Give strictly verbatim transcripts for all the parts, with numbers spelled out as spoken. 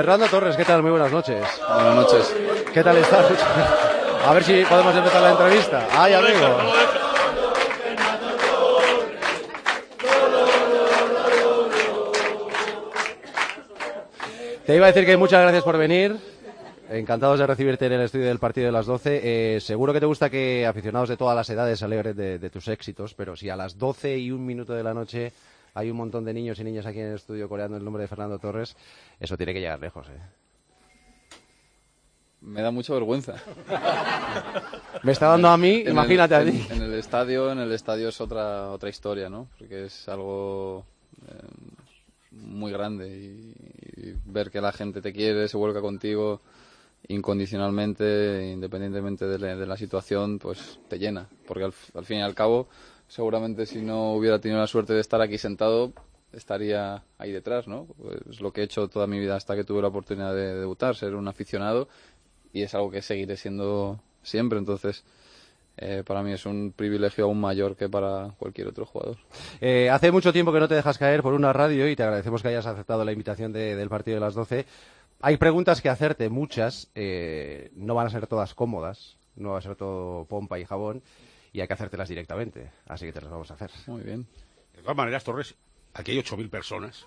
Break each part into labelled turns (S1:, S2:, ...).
S1: Fernando Torres, ¿qué tal? Muy buenas noches.
S2: Buenas noches.
S1: ¿Qué tal estás? A ver si podemos empezar la entrevista. ¡Ay, amigo! Te iba a decir que muchas gracias por venir. Encantados de recibirte en el estudio del partido de las doce. Eh, seguro que te gusta que aficionados de todas las edades se alegren de, de tus éxitos, pero si a las doce y un minuto de la noche hay un montón de niños y niñas aquí en el estudio coreando el nombre de Fernando Torres, eso tiene que llegar lejos, ¿eh?
S2: Me da mucha vergüenza.
S1: Me está dando a mí,
S2: en
S1: imagínate
S2: el,
S1: a ti.
S2: En, en el estadio, en el estadio es otra otra historia, ¿no? Porque es algo eh, muy grande y, y ver que la gente te quiere, se vuelca contigo incondicionalmente, independientemente de la, de la situación, pues te llena. Porque al, al fin y al cabo, seguramente si no hubiera tenido la suerte de estar aquí sentado, estaría ahí detrás, ¿no? Pues es lo que he hecho toda mi vida hasta que tuve la oportunidad de debutar, ser un aficionado, y es algo que seguiré siendo siempre. Entonces, eh, para mí es un privilegio aún mayor que para cualquier otro jugador.
S1: Eh, hace mucho tiempo que no te dejas caer por una radio y te agradecemos que hayas aceptado la invitación de, del partido de las doce. Hay preguntas que hacerte, muchas, eh, no van a ser todas cómodas, no va a ser todo pompa y jabón, y hay que hacértelas directamente, así que te las vamos a hacer.
S2: Muy bien.
S3: De todas maneras, Torres, aquí hay ocho mil personas.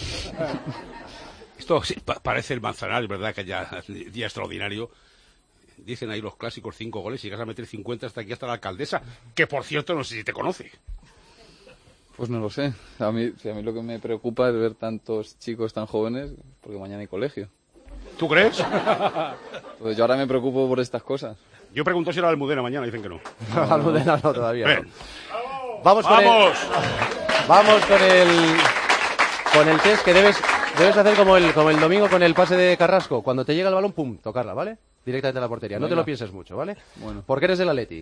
S3: Esto sí, pa parece el Manzanares, ¿verdad? Que ya día extraordinario. Dicen ahí los clásicos cinco goles y llegas a meter cincuenta hasta aquí, hasta la alcaldesa, que por cierto no sé si te conoce.
S2: Pues no lo sé. A mí, a mí lo que me preocupa es ver tantos chicos tan jóvenes, porque mañana hay colegio.
S3: ¿Tú crees?
S2: Pues yo ahora me preocupo por estas cosas.
S3: Yo pregunto si era Almudena mañana, dicen que no.
S1: No, Almudena no, todavía
S3: Ven.
S1: no. Vamos con
S3: ¡Vamos!
S1: el, vamos con el, con el test que debes, debes hacer como el, como el domingo con el pase de Carrasco. Cuando te llega el balón, pum, tocarla, ¿vale? Directamente a la portería. No
S2: Venga.
S1: te lo pienses mucho, ¿vale?
S2: Bueno.
S1: ¿Por qué eres del Atleti?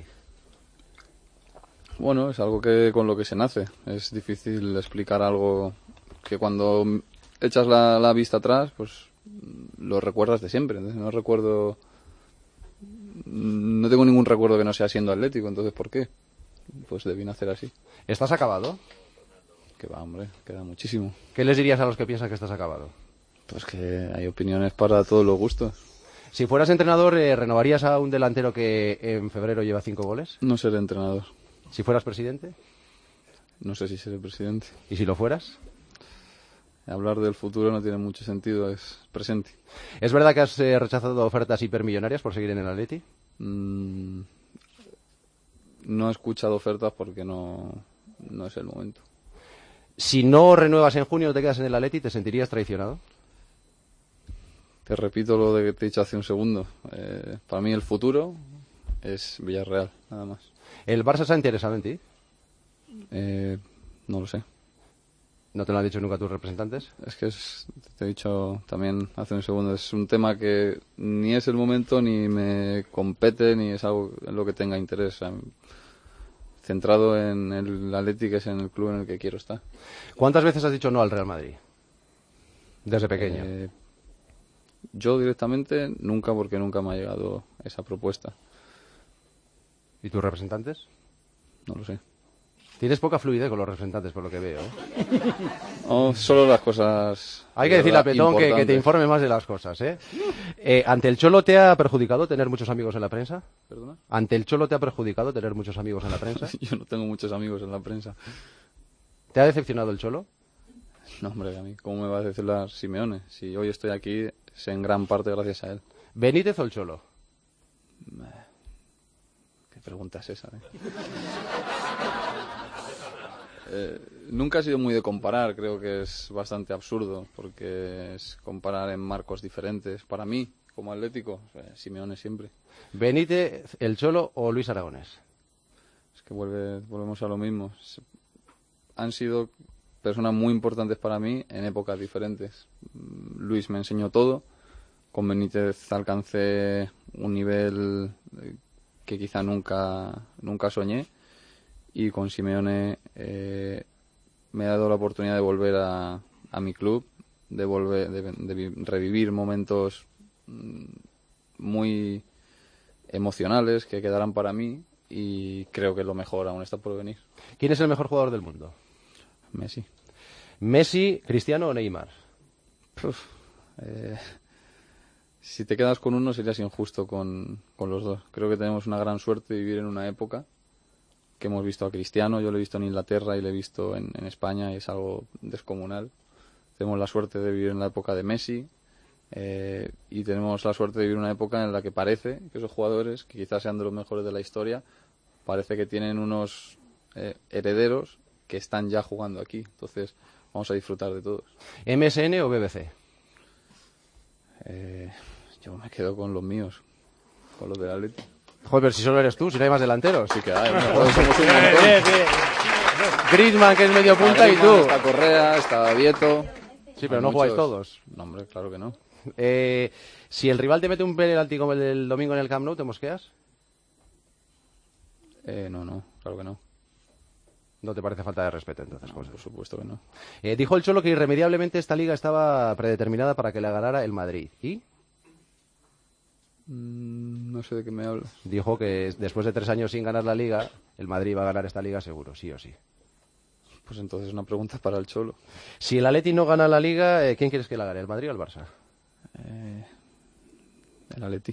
S2: Bueno, es algo que con lo que se nace. Es difícil explicar algo que cuando echas la, la vista atrás, pues lo recuerdas de siempre. Entonces, no recuerdo, no tengo ningún recuerdo que no sea siendo atlético. Entonces, ¿por qué? Pues debí nacer así.
S1: ¿Estás acabado?
S2: Que va, hombre, queda muchísimo.
S1: ¿Qué les dirías a los que piensan que estás acabado?
S2: Pues que hay opiniones para todos los gustos.
S1: Si fueras entrenador, eh, ¿renovarías a un delantero que en febrero lleva cinco goles?
S2: No seré entrenador.
S1: Si fueras presidente.
S2: No sé si seré presidente.
S1: ¿Y si lo fueras?
S2: Hablar del futuro no tiene mucho sentido, es presente.
S1: ¿Es verdad que has eh, rechazado ofertas hipermillonarias por seguir en el Atleti?
S2: Mm, no he escuchado ofertas porque no, no es el momento.
S1: Si no renuevas en junio o te quedas en el Atleti, ¿te sentirías traicionado?
S2: Te repito lo de que te he dicho hace un segundo. Eh, para mí el futuro es Villarreal, nada más.
S1: ¿El Barça se ha interesado en ti?
S2: Eh, no lo sé.
S1: ¿No te lo han dicho nunca tus representantes?
S2: Es que es, te he dicho también hace un segundo, es un tema que ni es el momento, ni me compete, ni es algo en lo que tenga interés. O sea, centrado en el Atleti, que es en el club en el que quiero estar.
S1: ¿Cuántas veces has dicho no al Real Madrid? Desde pequeño.
S2: Eh, yo directamente nunca, porque nunca me ha llegado esa propuesta.
S1: ¿Y tus representantes?
S2: No lo sé.
S1: Tienes poca fluidez con los representantes, por lo que veo, ¿eh?
S2: No, solo las cosas...
S1: Hay que decirle a Petón que, que te
S2: importantes.
S1: informe más de las cosas, ¿eh? ¿eh? ¿Ante el Cholo te ha perjudicado tener muchos amigos en la prensa?
S2: ¿Perdona?
S1: ¿Ante el Cholo te ha perjudicado tener muchos amigos en la prensa?
S2: Yo no tengo muchos amigos en la prensa.
S1: ¿Te ha decepcionado el Cholo?
S2: No, hombre, a mí, ¿cómo me va a decepcionar Simeone? Si hoy estoy aquí, es en gran parte gracias a él.
S1: ¿Benítez o el Cholo?
S2: ¿Qué pregunta es esa, eh? Eh, nunca he sido muy de comparar, creo que es bastante absurdo, porque es comparar en marcos diferentes. Para mí, como atlético, eh, Simeone siempre.
S1: ¿Benítez, el Cholo o Luis Aragonés?
S2: Es que vuelve, volvemos a lo mismo. Han sido personas muy importantes para mí en épocas diferentes. Luis me enseñó todo, con Benítez alcancé un nivel que quizá nunca, nunca soñé. Y con Simeone eh, me ha dado la oportunidad de volver a, a mi club, de, volver, de, de revivir momentos muy emocionales que quedarán para mí, y creo que lo mejor aún está por venir.
S1: ¿Quién es el mejor jugador del mundo?
S2: Messi.
S1: ¿Messi, Cristiano o Neymar?
S2: Uf, Eh, si te quedas con uno serías injusto con, con los dos. Creo que tenemos una gran suerte de vivir en una época que hemos visto a Cristiano, yo lo he visto en Inglaterra y lo he visto en, en España y es algo descomunal. Tenemos la suerte de vivir en la época de Messi eh, y tenemos la suerte de vivir en una época en la que parece que esos jugadores, que quizás sean de los mejores de la historia, parece que tienen unos eh, herederos que están ya jugando aquí. Entonces vamos a disfrutar de todos.
S1: ¿M S N o B B C?
S2: Eh, yo me quedo con los míos, con los del Atleti.
S1: Joder, pero si solo eres tú, si no hay más delanteros.
S2: Sí que hay, nosotros somos un montón.
S1: Griezmann, que es medio punta, y tú.
S2: Está Correa, está Vieto.
S1: Sí, pero
S2: Hay
S1: no jugáis
S2: muchos.
S1: todos.
S2: No, hombre, claro que no.
S1: Eh, si el rival te mete un penalti como el del domingo en el Camp Nou, ¿te mosqueas?
S2: Eh, no, no, claro que no.
S1: No te parece falta de respeto, entonces.
S2: No,
S1: José.
S2: por supuesto que no.
S1: Eh, dijo el Cholo que irremediablemente esta liga estaba predeterminada para que la ganara el Madrid. ¿Y?
S2: Mm, no sé de qué me hablas.
S1: Dijo que después de tres años sin ganar la liga, el Madrid va a ganar esta liga seguro, sí o sí.
S2: Pues entonces una pregunta para el Cholo.
S1: Si el Atleti no gana la liga, eh, ¿quién quieres que la gane, el Madrid o el Barça?
S2: Eh, el Atleti.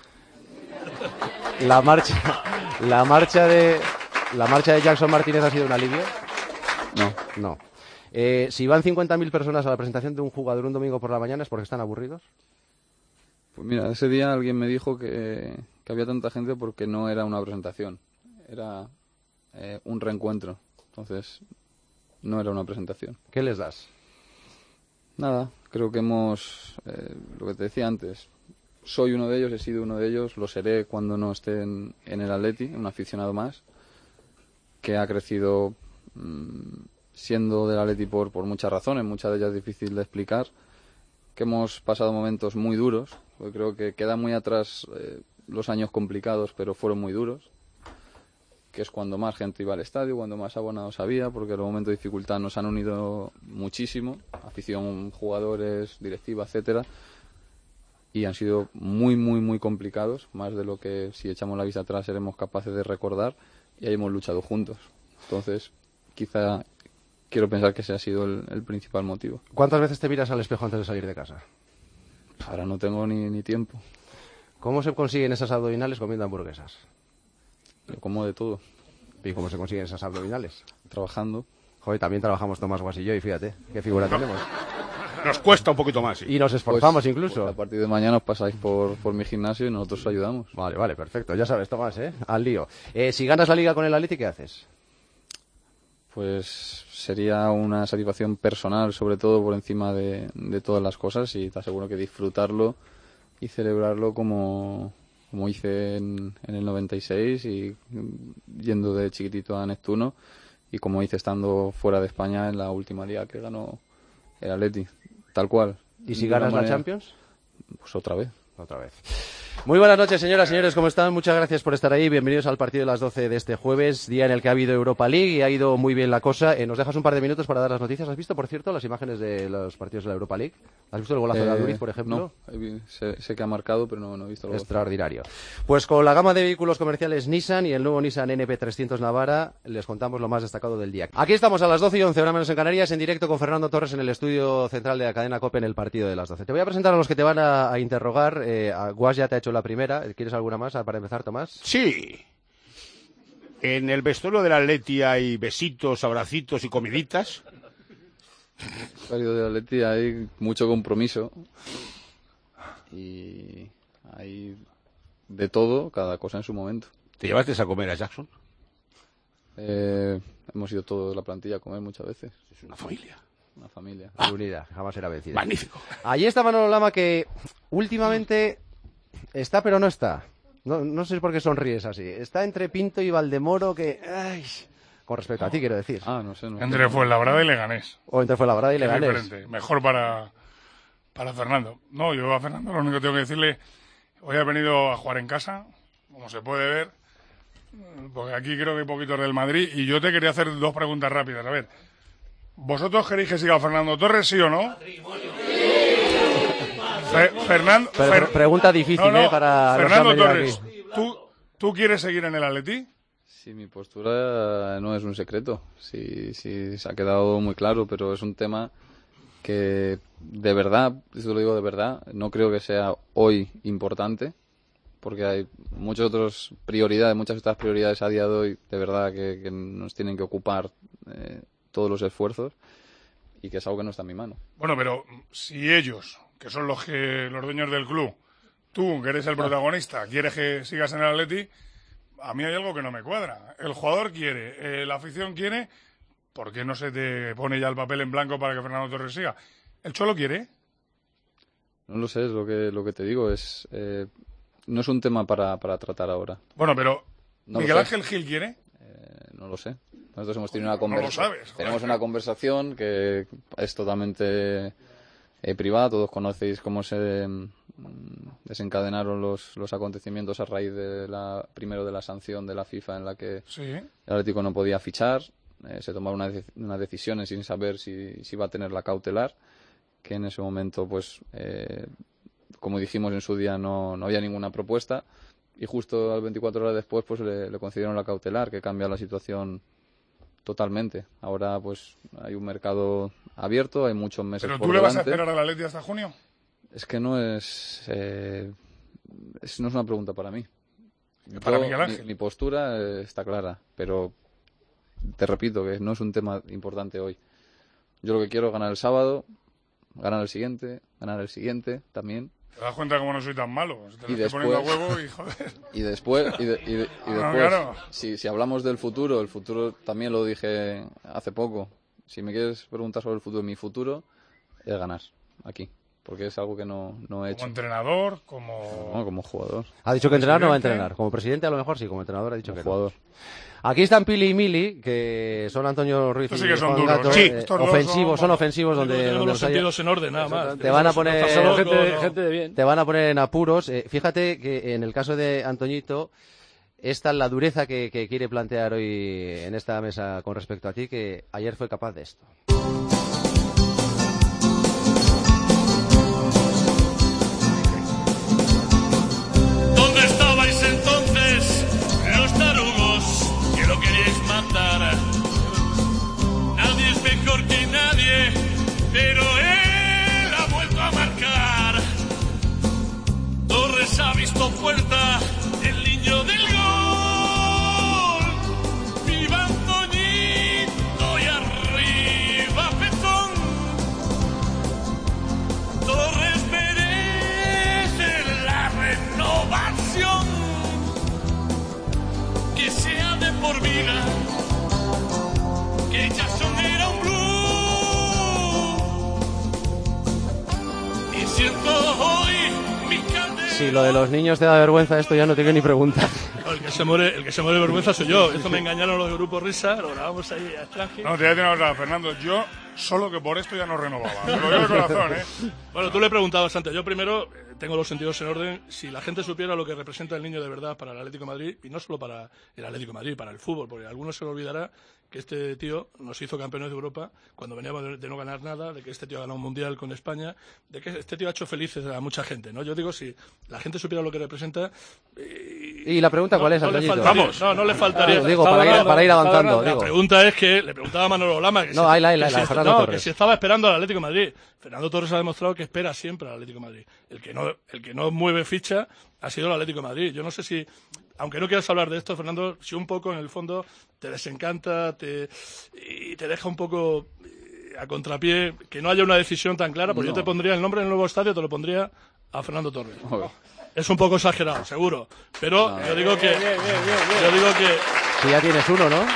S1: La marcha, la marcha de, la marcha de Jackson Martínez ha sido un alivio.
S2: No.
S1: No. Eh, si van cincuenta mil personas a la presentación de un jugador un domingo por la mañana, ¿es porque están aburridos?
S2: Pues mira, ese día alguien me dijo que, que había tanta gente porque no era una presentación, era eh, un reencuentro. Entonces, no era una presentación.
S1: ¿Qué les das?
S2: Nada, creo que hemos, eh, lo que te decía antes, soy uno de ellos, he sido uno de ellos, lo seré cuando no esté en, en el Atleti, un aficionado más, que ha crecido mmm, siendo del Atleti por, por muchas razones, muchas de ellas difíciles de explicar, que hemos pasado momentos muy duros, porque creo que quedan muy atrás eh, los años complicados, pero fueron muy duros, que es cuando más gente iba al estadio, cuando más abonados había, porque en los momentos de dificultad nos han unido muchísimo, afición, jugadores, directiva, etcétera, y han sido muy, muy, muy complicados, más de lo que si echamos la vista atrás seremos capaces de recordar, y ahí hemos luchado juntos. Entonces, quizá quiero pensar que ese ha sido el, el principal motivo.
S1: ¿Cuántas veces te miras al espejo antes de salir de casa?
S2: Ahora no tengo ni, ni tiempo.
S1: ¿Cómo se consiguen esas abdominales comiendo hamburguesas?
S2: Yo como de todo.
S1: ¿Y cómo se consiguen esas abdominales?
S2: Trabajando.
S1: Joder, también trabajamos Tomás Guas y yo, y fíjate, qué figura tenemos.
S3: Nos cuesta un poquito más, sí.
S1: Y nos esforzamos
S2: Pues,
S1: incluso.
S2: pues a partir de mañana os pasáis por, por mi gimnasio y nosotros os ayudamos.
S1: Vale, vale, perfecto. Ya sabes, Tomás, ¿eh? Al lío. Eh, si ganas la liga con el Atleti, ¿qué haces?
S2: Pues sería una satisfacción personal, sobre todo por encima de, de todas las cosas, y te aseguro que disfrutarlo y celebrarlo como, como hice en, en el noventa y seis y yendo de chiquitito a Neptuno, y como hice estando fuera de España en la última liga que ganó el Atleti, tal cual.
S1: ¿Y si
S2: De
S1: ganas
S2: una
S1: la
S2: manera-
S1: Champions?
S2: Pues otra vez.
S1: Otra vez. Muy buenas noches, señoras y señores, ¿cómo están? Muchas gracias por estar ahí. Bienvenidos al partido de las doce de este jueves, día en el que ha habido Europa League y ha ido muy bien la cosa. Eh, ¿Nos dejas un par de minutos para dar las noticias? ¿Has visto, por cierto, las imágenes de los partidos de la Europa League? ¿Has visto el golazo de
S2: Eh,
S1: Aduriz, por ejemplo?
S2: No, he vi- sé, sé que ha marcado, pero no, no he visto el gol.
S1: Extraordinario. Pues con la gama de vehículos comerciales Nissan y el nuevo Nissan N P trescientos Navara les contamos lo más destacado del día. Aquí estamos a las doce y once, hora menos en Canarias, en directo con Fernando Torres en el estudio central de la cadena COPE en el partido de las doce. Te voy a presentar a los que te van a, a interrogar. Eh, a Guas ya te ha hecho la primera. ¿Quieres alguna más para empezar, Tomás?
S3: Sí. En el vestuario del Atleti hay besitos, abracitos y comiditas.
S2: En el de Atleti hay mucho compromiso y hay de todo, cada cosa en su momento.
S3: ¿Te llevaste a comer a Jackson?
S2: Eh, hemos ido todos la plantilla a comer muchas veces.
S3: Es una familia.
S2: Una familia.
S1: Unida, jamás será vencida.
S3: Magnífico.
S1: Allí está Manolo Lama, que últimamente está pero no está. No, no sé por qué sonríes así. Está entre Pinto y Valdemoro, que... Ay, con respecto a ti, quiero decir.
S2: Ah, no sé. No sé.
S4: Entre Fuenlabrada y Leganés.
S1: O entre Fuenlabrada y
S4: Es
S1: Leganés.
S4: diferente. Mejor para, para Fernando. No, yo a Fernando lo único que tengo que decirle, hoy ha venido a jugar en casa, como se puede ver, porque aquí creo que hay poquitos del Madrid, y yo te quería hacer dos preguntas rápidas. A ver, ¿vosotros queréis que siga Fernando Torres, sí o no? Fe- Fernando,
S1: Pero,
S4: Fer-
S1: pregunta difícil,
S4: no, no,
S1: ¿eh? Para los que
S4: Fernando
S1: han venido
S4: Torres,
S1: aquí.
S4: ¿tú, ¿tú quieres seguir en el Atleti?
S2: Sí, mi postura no es un secreto. Sí, sí, se ha quedado muy claro, pero es un tema que de verdad, eso lo digo de verdad, no creo que sea hoy importante, porque hay muchas otras prioridades, muchas otras prioridades a día de hoy, de verdad, que, que nos tienen que ocupar eh, todos los esfuerzos, y que es algo que no está en mi mano.
S4: Bueno, pero si ellos, que son los que los dueños del club, tú, que eres el protagonista, quieres que sigas en el Atleti, a mí hay algo que no me cuadra. El jugador quiere, eh, la afición quiere, ¿por qué no se te pone ya el papel en blanco para que Fernando Torres siga? ¿El Cholo quiere?
S2: No lo sé, es lo que, lo que te digo, es eh, no es un tema para, para tratar ahora.
S4: Bueno, pero
S2: No
S4: ¿Miguel
S2: lo
S4: Ángel Gil quiere?
S2: Eh, no lo sé. Nosotros hemos tenido una
S4: No lo
S2: conversación.
S4: sabes, joder.
S2: Tenemos una conversación que es totalmente eh, privada. Todos conocéis cómo se mm, desencadenaron los, los acontecimientos a raíz de la primero de la sanción de la FIFA en la que
S4: Sí.
S2: el Atlético no podía fichar. Eh, se tomaron unas de- unas decisiones sin saber si, si iba a tener la cautelar, que en ese momento, pues, eh, como dijimos en su día, no, no había ninguna propuesta. Y justo a las veinticuatro horas después, pues le, le concedieron la cautelar, que cambia la situación totalmente. Ahora, pues, hay un mercado abierto, hay muchos meses
S4: ¿Pero
S2: por
S4: tú le vas a
S2: delante.
S4: esperar al Atleti hasta junio?
S2: Es que no es, eh, es no es una pregunta para mí.
S4: Para
S2: Yo,
S4: Miguel Ángel.
S2: Mi, mi postura eh, está clara, pero te repito que no es un tema importante hoy. Yo lo que quiero es ganar el sábado, ganar el siguiente, ganar el siguiente también.
S4: ¿Te das cuenta cómo no soy tan malo? Te
S2: Y
S4: lo estoy
S2: después-
S4: poniendo a huevo y joder.
S2: Y después, y, de- y de- y
S4: No,
S2: después
S4: claro.
S2: si, si hablamos del futuro, el futuro también lo dije hace poco. Si me quieres preguntar sobre el futuro, mi futuro es ganar aquí, porque es algo que no, no he hecho.
S4: Como entrenador, como...
S2: No, como jugador.
S1: Ha dicho que entrenar no va a
S4: Presidente.
S1: entrenar. Como presidente a lo mejor sí, como entrenador ha dicho
S2: Como
S1: que no.
S2: jugador.
S1: Aquí están Pili y Mili, que son Antonio Ruiz
S4: Estos
S1: y
S4: sí que son
S1: Juan
S4: duros,
S1: Gato,
S4: ¿eh? Sí,
S1: eh,
S4: estos dos
S1: ofensivos,
S4: son-
S1: son ofensivos donde,
S5: Tenemos
S1: donde
S5: los
S1: los haya-
S5: sentidos en orden, nada más.
S1: Te van a poner-
S5: No estás loco,
S6: gente,
S5: no.
S6: gente de bien.
S1: te van a poner en apuros. Eh, fíjate que en el caso de Antoñito, esta es la dureza que, que quiere plantear hoy en esta mesa con respecto a ti, que ayer fue capaz de esto.
S7: ¿Dónde estabais entonces los tarugos que lo queríais matar? Nadie es mejor que nadie, pero él ha vuelto a marcar. Torres ha visto puerta, el niño del gol. ¡Viva Antoñito y arriba Pezón! Torres merece la renovación, que sea de por vida, que Jackson era un blue, y siento hoy mi candela.
S1: Si lo de los niños te da vergüenza, esto ya no te quiero ni preguntar.
S5: No, el que se muere, el que se muere de vergüenza soy yo. Esto me engañaron los de Grupo Risa, lo grabamos ahí a extranjero.
S4: No, te voy a tener otra, Fernando. Yo solo que por esto ya no renovaba. Te lo digo de corazón, ¿eh?
S5: Bueno, tú le preguntabas antes. Yo primero eh, tengo los sentidos en orden. Si la gente supiera lo que representa el niño de verdad para el Atlético de Madrid, y no solo para el Atlético de Madrid, para el fútbol, porque a algunos se le olvidará que este tío nos hizo campeones de Europa cuando veníamos de, de no ganar nada, de que este tío ha ganado un mundial con España, de que este tío ha hecho felices a mucha gente, ¿no? Yo digo, si la gente supiera lo que representa... eh,
S1: Y la pregunta, ¿cuál es,
S5: no le
S1: Antoñito?
S5: faltaría-
S1: Vamos.
S5: No, no le faltaría...
S1: Digo, para ir, para ir avanzando.
S5: La
S1: Digo.
S5: pregunta es que le preguntaba a Manolo Lama que,
S1: No,
S5: si,
S1: ahí la, ahí la,
S5: que
S1: la,
S5: si-
S1: Fernando
S5: no,
S1: Torres.
S5: que si estaba esperando al Atlético de Madrid. Fernando Torres ha demostrado que espera siempre al Atlético de Madrid. El que no, el que no mueve ficha ha sido el Atlético de Madrid. Yo no sé si, aunque no quieras hablar de esto, Fernando, si un poco en el fondo te desencanta te, y te deja un poco eh, a contrapié que no haya una decisión tan clara, porque
S2: No.
S5: yo te pondría el nombre del nuevo estadio, te lo pondría a Fernando Torres.
S2: Joder.
S5: Es un poco exagerado, seguro. Pero yo digo que, yo digo que
S1: Si ya tienes uno, ¿no?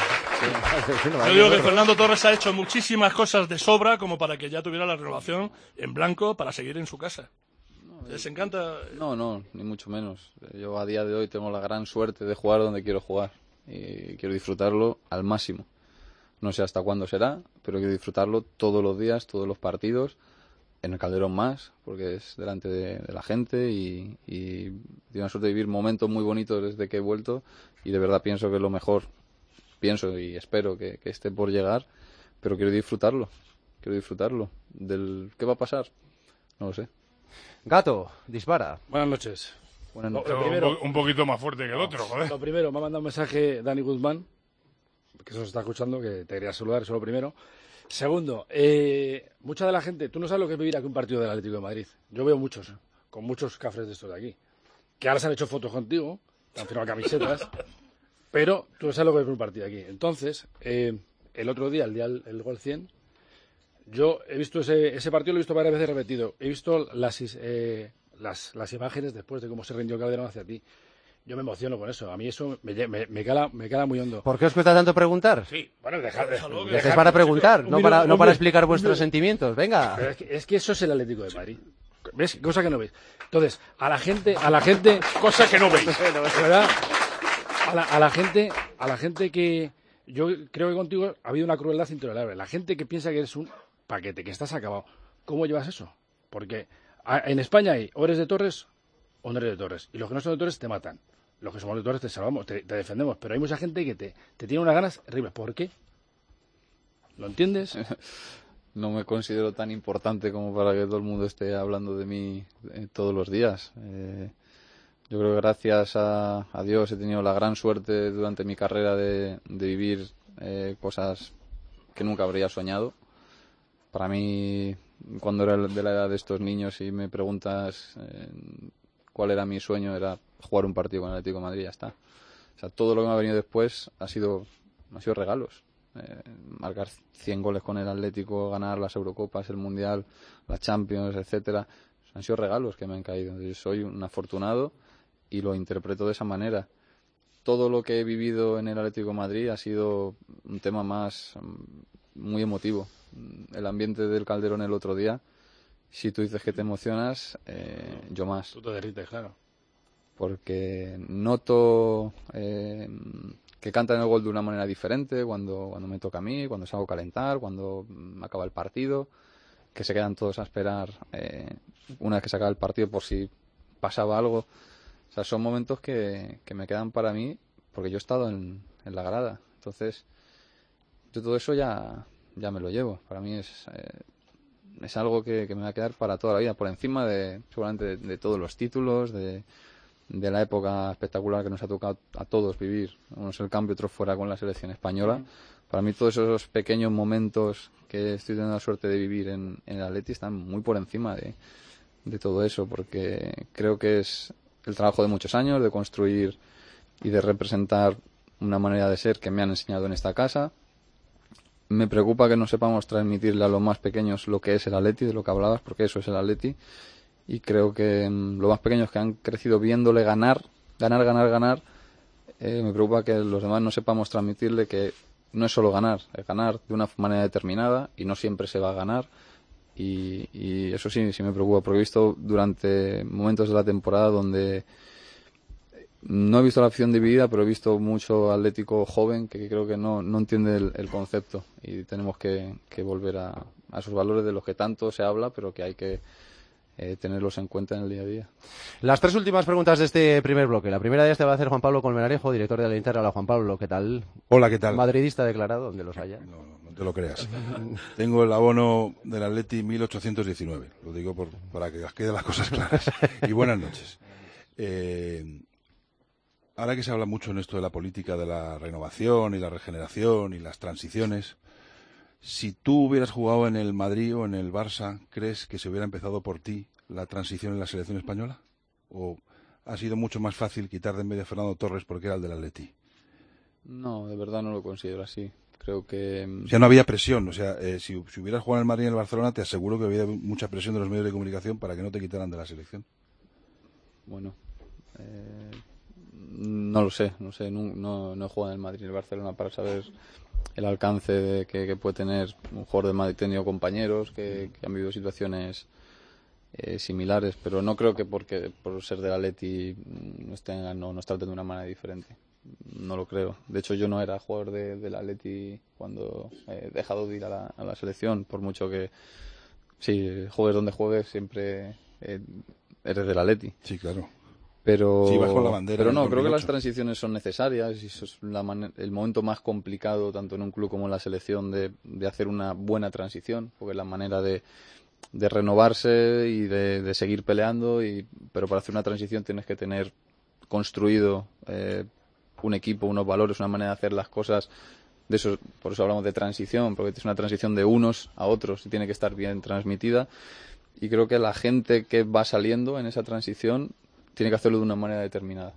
S5: Yo digo que Fernando Torres ha hecho muchísimas cosas de sobra como para que ya tuviera la renovación en blanco para seguir en su casa. ¿Les encanta?
S2: No, no, ni mucho menos. Yo a día de hoy tengo la gran suerte de jugar donde quiero jugar y quiero disfrutarlo al máximo. No sé hasta cuándo será, pero quiero disfrutarlo todos los días, todos los partidos, en el Calderón más, porque es delante de, de la gente y, y tengo la suerte de vivir momentos muy bonitos desde que he vuelto y de verdad pienso que es lo mejor, pienso y espero que, que esté por llegar, pero quiero disfrutarlo, quiero disfrutarlo. Del ¿qué va a pasar? No lo sé.
S1: Gato, dispara.
S6: Buenas noches.
S2: Buenas
S6: No,
S2: noches.
S4: Pero
S6: primero-
S4: un, po- un poquito más fuerte que el otro, joder.
S6: Lo primero, me ha mandado un mensaje Dani Guzmán, que eso se está escuchando, que te quería saludar, eso lo primero. Segundo, eh, mucha de la gente, tú no sabes lo que es vivir aquí un partido del Atlético de Madrid. Yo veo muchos, con muchos cafres de estos de aquí, que ahora se han hecho fotos contigo, te han firmado camisetas, pero tú no sabes lo que es un partido aquí. Entonces, eh, el otro día, el día del el gol cien, yo he visto ese, ese partido, lo he visto varias veces repetido. He visto las, eh, las, las imágenes después de cómo se rindió Calderón hacia ti. Yo me emociono con eso. A mí eso me, me, me, cala, me cala muy hondo.
S1: ¿Por qué os cuesta tanto preguntar?
S6: Sí, bueno, dejad... Dejad,
S1: dejad es para preguntar, no para, no para explicar vuestros sentimientos. Venga.
S6: Pero es, que, es que eso es el Atlético de Madrid. ¿Ves? Cosa que no veis. Entonces, a la gente... A la gente
S3: Cosa que no veis.
S6: ¿Verdad? A la, a la gente... A la gente que... Yo creo que contigo ha habido una crueldad intolerable. La gente que piensa que eres un paquete, que estás acabado. ¿Cómo llevas eso? Porque a, en España hay o eres de Torres o no eres de Torres. Y los que no son de Torres te matan. Los que somos de Torres te salvamos, te, te defendemos. Pero hay mucha gente que te, te tiene unas ganas horribles. ¿Por qué? ¿Lo entiendes?
S2: No me considero tan importante como para que todo el mundo esté hablando de mí eh, todos los días. Eh, yo creo que gracias a, a Dios he tenido la gran suerte durante mi carrera de, de vivir eh, cosas que nunca habría soñado. Para mí, cuando era de la edad de estos niños y me preguntas eh, cuál era mi sueño, era jugar un partido con el Atlético de Madrid, ya está. O sea, todo lo que me ha venido después ha sido, ha sido regalos. Eh, marcar cien goles con el Atlético, ganar las Eurocopas, el Mundial, las Champions, etcétera, han sido regalos que me han caído. Yo soy un afortunado y lo interpreto de esa manera. Todo lo que he vivido en el Atlético de Madrid ha sido un tema más muy emotivo. El ambiente del Calderón el otro día, si tú dices que te emocionas, eh, yo más.
S6: Tú te derrites, claro.
S2: Porque noto eh, que cantan el gol de una manera diferente cuando, cuando me toca a mí, cuando salgo a calentar, cuando acaba el partido, que se quedan todos a esperar eh, una vez que se acaba el partido por si pasaba algo. O sea, son momentos que, que me quedan para mí porque yo he estado en, en la grada. Entonces, yo todo eso ya, ya me lo llevo. Para mí es, eh, es algo que, que me va a quedar para toda la vida, por encima de seguramente de, de todos los títulos, de... de la época espectacular que nos ha tocado a todos vivir, unos el cambio, otros fuera con la selección española. Uh-huh. Para mí todos esos pequeños momentos que estoy teniendo la suerte de vivir en, en el Atleti están muy por encima de, de todo eso, porque creo que es el trabajo de muchos años, de construir y de representar una manera de ser que me han enseñado en esta casa. Me preocupa que no sepamos transmitirle a los más pequeños lo que es el Atleti, de lo que hablabas, porque eso es el Atleti. Y creo que mmm, los más pequeños que han crecido viéndole ganar, ganar, ganar, ganar, eh, me preocupa que los demás no sepamos transmitirle que no es solo ganar, es ganar de una manera determinada y no siempre se va a ganar. Y, y eso sí, sí me preocupa, porque he visto durante momentos de la temporada donde no he visto la afición dividida, pero he visto mucho atlético joven que creo que no, no entiende el, el concepto y tenemos que, que volver a, a esos valores de los que tanto se habla, pero que hay que Eh, tenerlos en cuenta en el día a día.
S1: Las tres últimas preguntas de este primer bloque. La primera de ellas te va a hacer Juan Pablo Colmenarejo, director de la Linterna. Hola, Juan Pablo, ¿qué tal?
S8: Hola, ¿qué tal?
S1: Madridista declarado, donde los haya.
S8: No, no, no te lo creas. Tengo el abono del Atleti mil ochocientos diecinueve. Lo digo por, para que os queden las cosas claras. Y buenas noches. Eh, ahora que se habla mucho en esto de la política de la renovación y la regeneración y las transiciones, si tú hubieras jugado en el Madrid o en el Barça, ¿crees que se hubiera empezado por ti la transición en la selección española? ¿O ha sido mucho más fácil quitar de en medio a Fernando Torres porque era el del Atleti?
S2: No, de verdad no lo considero así. Creo que...
S8: O sea, no había presión. O sea, eh, si, si hubieras jugado en el Madrid y en el Barcelona, te aseguro que había mucha presión de los medios de comunicación para que no te quitaran de la selección.
S2: Bueno, eh, no lo sé. No sé, no, no, no he jugado en el Madrid y el Barcelona para saber el alcance de que, que puede tener un jugador de Madrid. He tenido compañeros que, que han vivido situaciones eh, similares, pero no creo que porque por ser del Atleti nos tengan, no, nos traten de una manera diferente. No lo creo. De hecho, yo no era jugador de, del Atleti cuando he dejado de ir a la, a la selección, por mucho que sí, juegues donde juegues, siempre eh, eres del Atleti.
S8: Sí, claro.
S2: Pero,
S8: sí, vas con la bandera,
S2: pero no, creo que las transiciones son necesarias y eso es la man- el momento más complicado tanto en un club como en la selección de, de hacer una buena transición, porque es la manera de, de renovarse y de, de seguir peleando, y, pero para hacer una transición tienes que tener construido eh, un equipo, unos valores, una manera de hacer las cosas de eso, por eso hablamos de transición, porque es una transición de unos a otros y tiene que estar bien transmitida. Y creo que la gente que va saliendo en esa transición tiene que hacerlo de una manera determinada.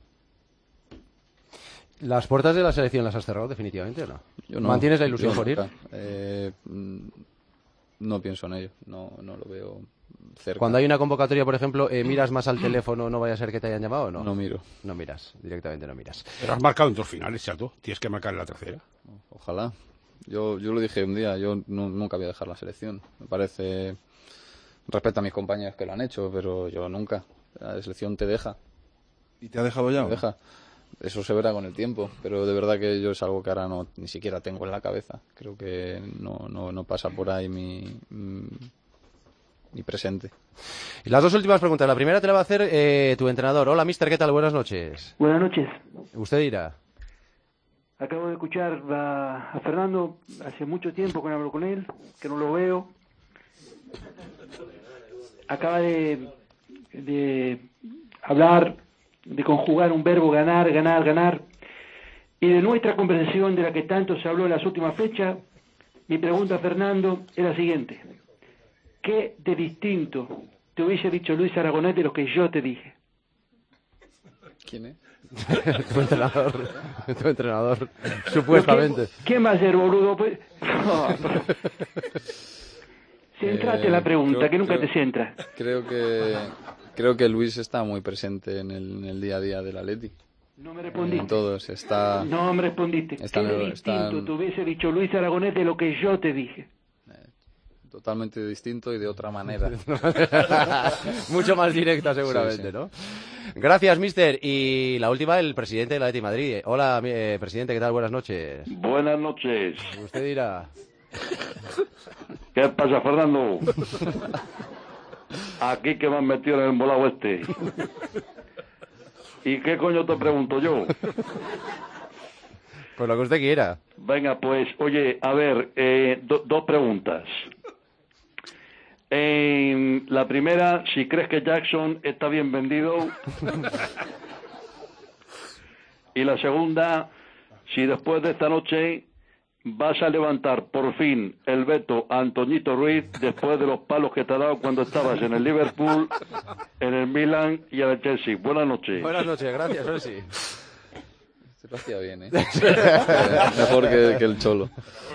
S1: ¿Las puertas de la selección las has cerrado definitivamente o no?
S2: Yo no
S1: ¿Mantienes la ilusión
S2: yo
S1: por ir?
S2: nunca. Eh, no pienso en ello, no, no lo veo cerca.
S1: Cuando hay una convocatoria, por ejemplo, eh, ¿miras más al teléfono, no vaya a ser que te hayan llamado o no?
S2: No miro.
S1: No miras, directamente no miras.
S3: Pero has marcado en dos finales, chato. Tienes que marcar en la tercera.
S2: Ojalá. Yo, yo lo dije un día, yo no, nunca voy a dejar la selección. Me parece... Respeto a mis compañeros que lo han hecho, pero yo nunca. La selección te deja.
S8: ¿Y te ha dejado ya?
S2: Te deja. Eso se verá con el tiempo, pero de verdad que yo es algo que ahora no ni siquiera tengo en la cabeza. Creo que no, no, no pasa por ahí mi, mi presente.
S1: Y las dos últimas preguntas. La primera te la va a hacer eh, tu entrenador. Hola, mister, ¿qué tal? Buenas noches.
S9: Buenas noches.
S1: Usted dirá.
S9: Acabo de escuchar a, a Fernando hace mucho tiempo que no hablo con él, que no lo veo. Acaba de, de hablar, de conjugar un verbo ganar, ganar, ganar. Y de nuestra conversación de la que tanto se habló en las últimas fechas, mi pregunta a Fernando es la siguiente. ¿Qué de distinto te hubiese dicho Luis Aragonés de lo que yo te dije?
S2: ¿Quién es?
S1: tu entrenador. Tu entrenador, supuestamente.
S9: ¿Quién va a ser, boludo? Pues... No, no. Centrate
S2: Eh,
S9: en la pregunta,
S2: creo-
S9: que nunca
S2: creo-
S9: te centra.
S2: Creo que creo que Luis está muy presente en el, en el día a día del Atleti.
S9: No me respondiste.
S2: En todos está
S9: No me respondiste.
S2: Está
S9: ¿Qué
S2: en
S9: de
S2: el- está
S9: distinto
S2: en-
S9: te hubiese dicho Luis Aragonés de lo que yo te dije?
S2: totalmente distinto y de otra manera.
S1: Mucho más directa seguramente,
S2: Sí, sí.
S1: ¿no? Gracias, mister. Y la última, el presidente del Atleti de Madrid. Hola, mi- eh, presidente, ¿qué tal? Buenas noches.
S10: Buenas noches.
S1: Usted dirá.
S10: ¿Qué pasa, Fernando? Aquí que me han metido en el embolado este. ¿Y qué coño te pregunto yo?
S1: Pues lo que usted quiera.
S10: Venga, pues, oye, a ver, eh, do- dos preguntas. Eh, la primera, si crees que Jackson está bien vendido. Y la segunda, si después de esta noche vas a levantar por fin el veto a Antoñito Ruiz después de los palos que te ha dado cuando estabas en el Liverpool, en el Milan y en el Chelsea. Buenas noches.
S1: Buenas noches, gracias, Elsi.
S2: Se lo hacía bien, ¿eh? Mejor que, que el Cholo.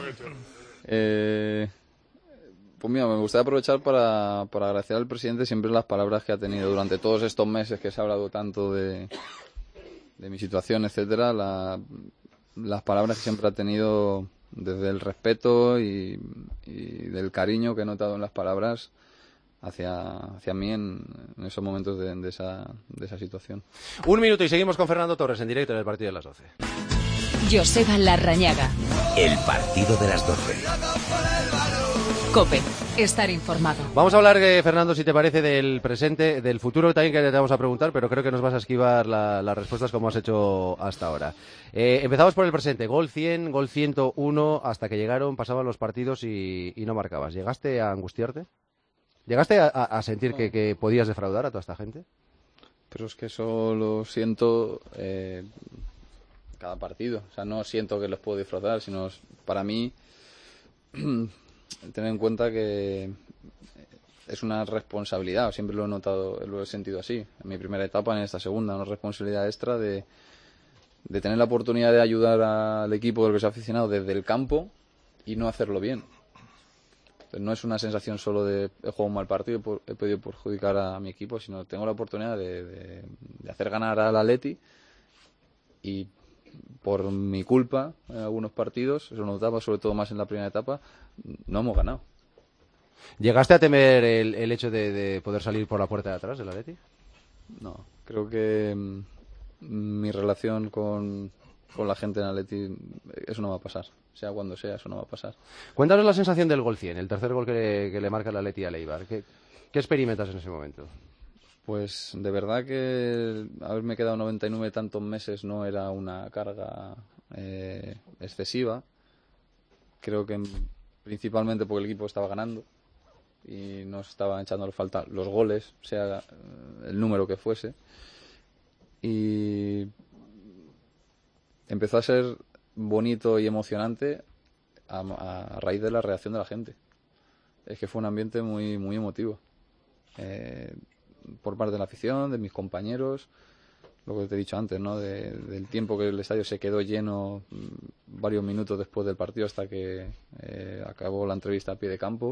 S2: Eh, pues mira, me gustaría aprovechar para, para agradecer al presidente siempre las palabras que ha tenido durante todos estos meses que se ha hablado tanto de, de mi situación, etcétera, la, las palabras que siempre ha tenido desde el respeto y, y del cariño que he notado en las palabras hacia, hacia mí en, en esos momentos de, de, esa, de esa situación.
S1: Un minuto y seguimos con Fernando Torres en directo en el partido de las doce.
S11: Joseba Larrañaga.
S12: El partido de las doce.
S11: COPE. Estar informado.
S1: Vamos a hablar, eh, Fernando, si te parece, del presente, del futuro también que te vamos a preguntar, pero creo que nos vas a esquivar la- las respuestas como has hecho hasta ahora. Eh, empezamos por el presente. Gol cien, gol ciento uno, hasta que llegaron, pasaban los partidos y, y no marcabas. ¿Llegaste a angustiarte? ¿Llegaste a, a- a sentir que, que podías defraudar a toda esta gente?
S2: Pero es que eso lo siento eh, cada partido. O sea, no siento que los puedo disfrutar, sino es- para mí tener en cuenta que es una responsabilidad. Siempre lo he notado, lo he sentido así. En mi primera etapa, en esta segunda, una responsabilidad extra de, de tener la oportunidad de ayudar al equipo del que soy aficionado desde el campo y no hacerlo bien. Entonces, no es una sensación solo de he jugado un mal partido y por- he podido perjudicar a mi equipo, sino tengo la oportunidad de, de- de hacer ganar al Atleti y por mi culpa en algunos partidos, eso lo notaba sobre todo más en la primera etapa, no hemos ganado.
S1: ¿Llegaste a temer el, el hecho de, de poder salir por la puerta de atrás del Atleti?
S2: No, creo que mm, mi relación con, con la gente en Atleti, eso no va a pasar. Sea cuando sea, eso no va a pasar.
S1: Cuéntanos la sensación del gol cien, el tercer gol que le, que le marca el Atleti a Eibar. ¿Qué, ¿Qué experimentas en ese momento?
S2: Pues de verdad que haberme quedado noventa y nueve tantos meses no era una carga eh, excesiva. Creo que principalmente porque el equipo estaba ganando y nos estaban echando falta los goles, sea eh, el número que fuese. Y empezó a ser bonito y emocionante a, a raíz de la reacción de la gente. Es que fue un ambiente muy, muy emotivo. Eh, por parte de la afición, de mis compañeros, lo que te he dicho antes, ¿no? De, del tiempo que el estadio se quedó lleno varios minutos después del partido hasta que eh, acabó la entrevista a pie de campo.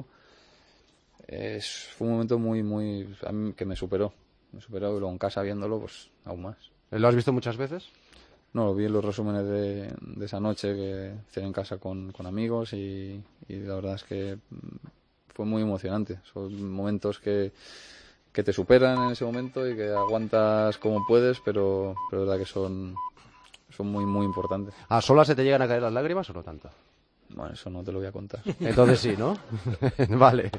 S2: Es, fue un momento muy, muy, a mí, que me superó. Me superó y luego en casa viéndolo, pues aún más.
S1: ¿Lo has visto muchas veces?
S2: No, lo vi en los resúmenes de, de esa noche que hice en casa con, con amigos y, y la verdad es que fue muy emocionante. Son momentos que, que te superan en ese momento y que aguantas como puedes, pero, pero la verdad que son, son muy, muy importantes.
S1: ¿A solas se te llegan a caer las lágrimas o no tanto?
S2: Bueno, eso no te lo voy a contar.
S1: Entonces sí, ¿no? Vale.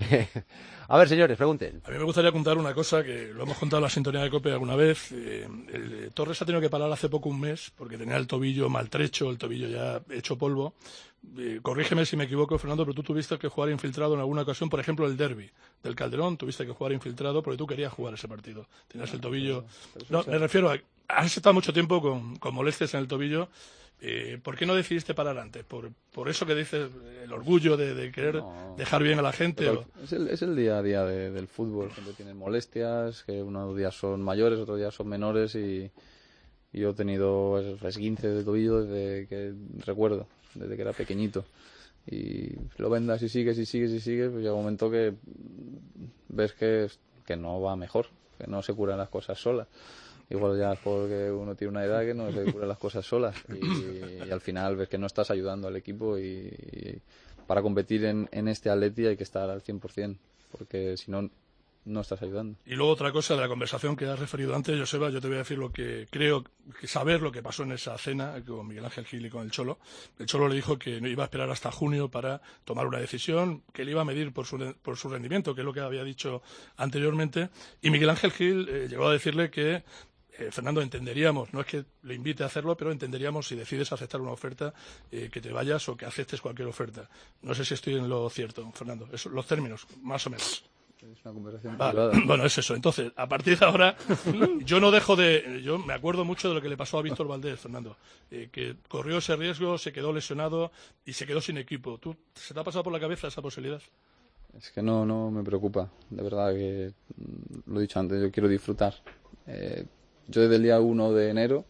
S1: A ver, señores, pregunten.
S5: A mí me gustaría contar una cosa que lo hemos contado en la sintonía de COPE alguna vez. Eh, el, Torres ha tenido que parar hace poco un mes porque tenía el tobillo maltrecho, el tobillo ya hecho polvo. Eh, corrígeme si me equivoco, Fernando, pero tú tuviste que jugar infiltrado en alguna ocasión, por ejemplo, el derbi del Calderón, tuviste que jugar infiltrado porque tú querías jugar ese partido. Tenías el tobillo... No, me refiero a... Has estado mucho tiempo con, con molestias en el tobillo. Eh, ¿Por qué no decidiste parar antes? ¿Por, por eso que dices, el orgullo de, de querer no, dejar bien a la gente? O...
S2: Es, el, es el día a día de, del fútbol. Gente tiene molestias, que unos días son mayores, otros días son menores y, y yo he tenido esguinces de tobillo desde que recuerdo, desde que era pequeñito. Y lo vendas y sigues y sigues y sigues, pues llega un momento que ves que, que no va mejor, que no se curan las cosas solas. Igual ya es porque uno tiene una edad que no se cura las cosas solas y, y al final ves que no estás ayudando al equipo y, y para competir en, en este Atleti hay que estar al cien por ciento porque si no, no estás ayudando.
S5: Y luego otra cosa de la conversación que has referido antes, Joseba, yo te voy a decir lo que creo, que saber lo que pasó en esa cena con Miguel Ángel Gil y con el Cholo. El Cholo le dijo que no iba a esperar hasta junio para tomar una decisión, que le iba a medir por su, por su rendimiento, que es lo que había dicho anteriormente. Y Miguel Ángel Gil eh, llegó a decirle que Eh, Fernando, entenderíamos, no es que le invite a hacerlo, pero entenderíamos si decides aceptar una oferta, eh, que te vayas o que aceptes cualquier oferta. No sé si estoy en lo cierto, Fernando. Eso, los términos, más o menos.
S2: Es una conversación
S5: vale.
S2: privada.
S5: Bueno, es eso. Entonces, a partir de ahora, yo no dejo de... Yo me acuerdo mucho de lo que le pasó a Víctor Valdés, Fernando, eh, que corrió ese riesgo, se quedó lesionado y se quedó sin equipo. ¿Tú, ¿Se te ha pasado por la cabeza esa posibilidad?
S2: Es que no, no me preocupa. De verdad que, lo he dicho antes, yo quiero disfrutar. Eh, Yo desde el día uno de enero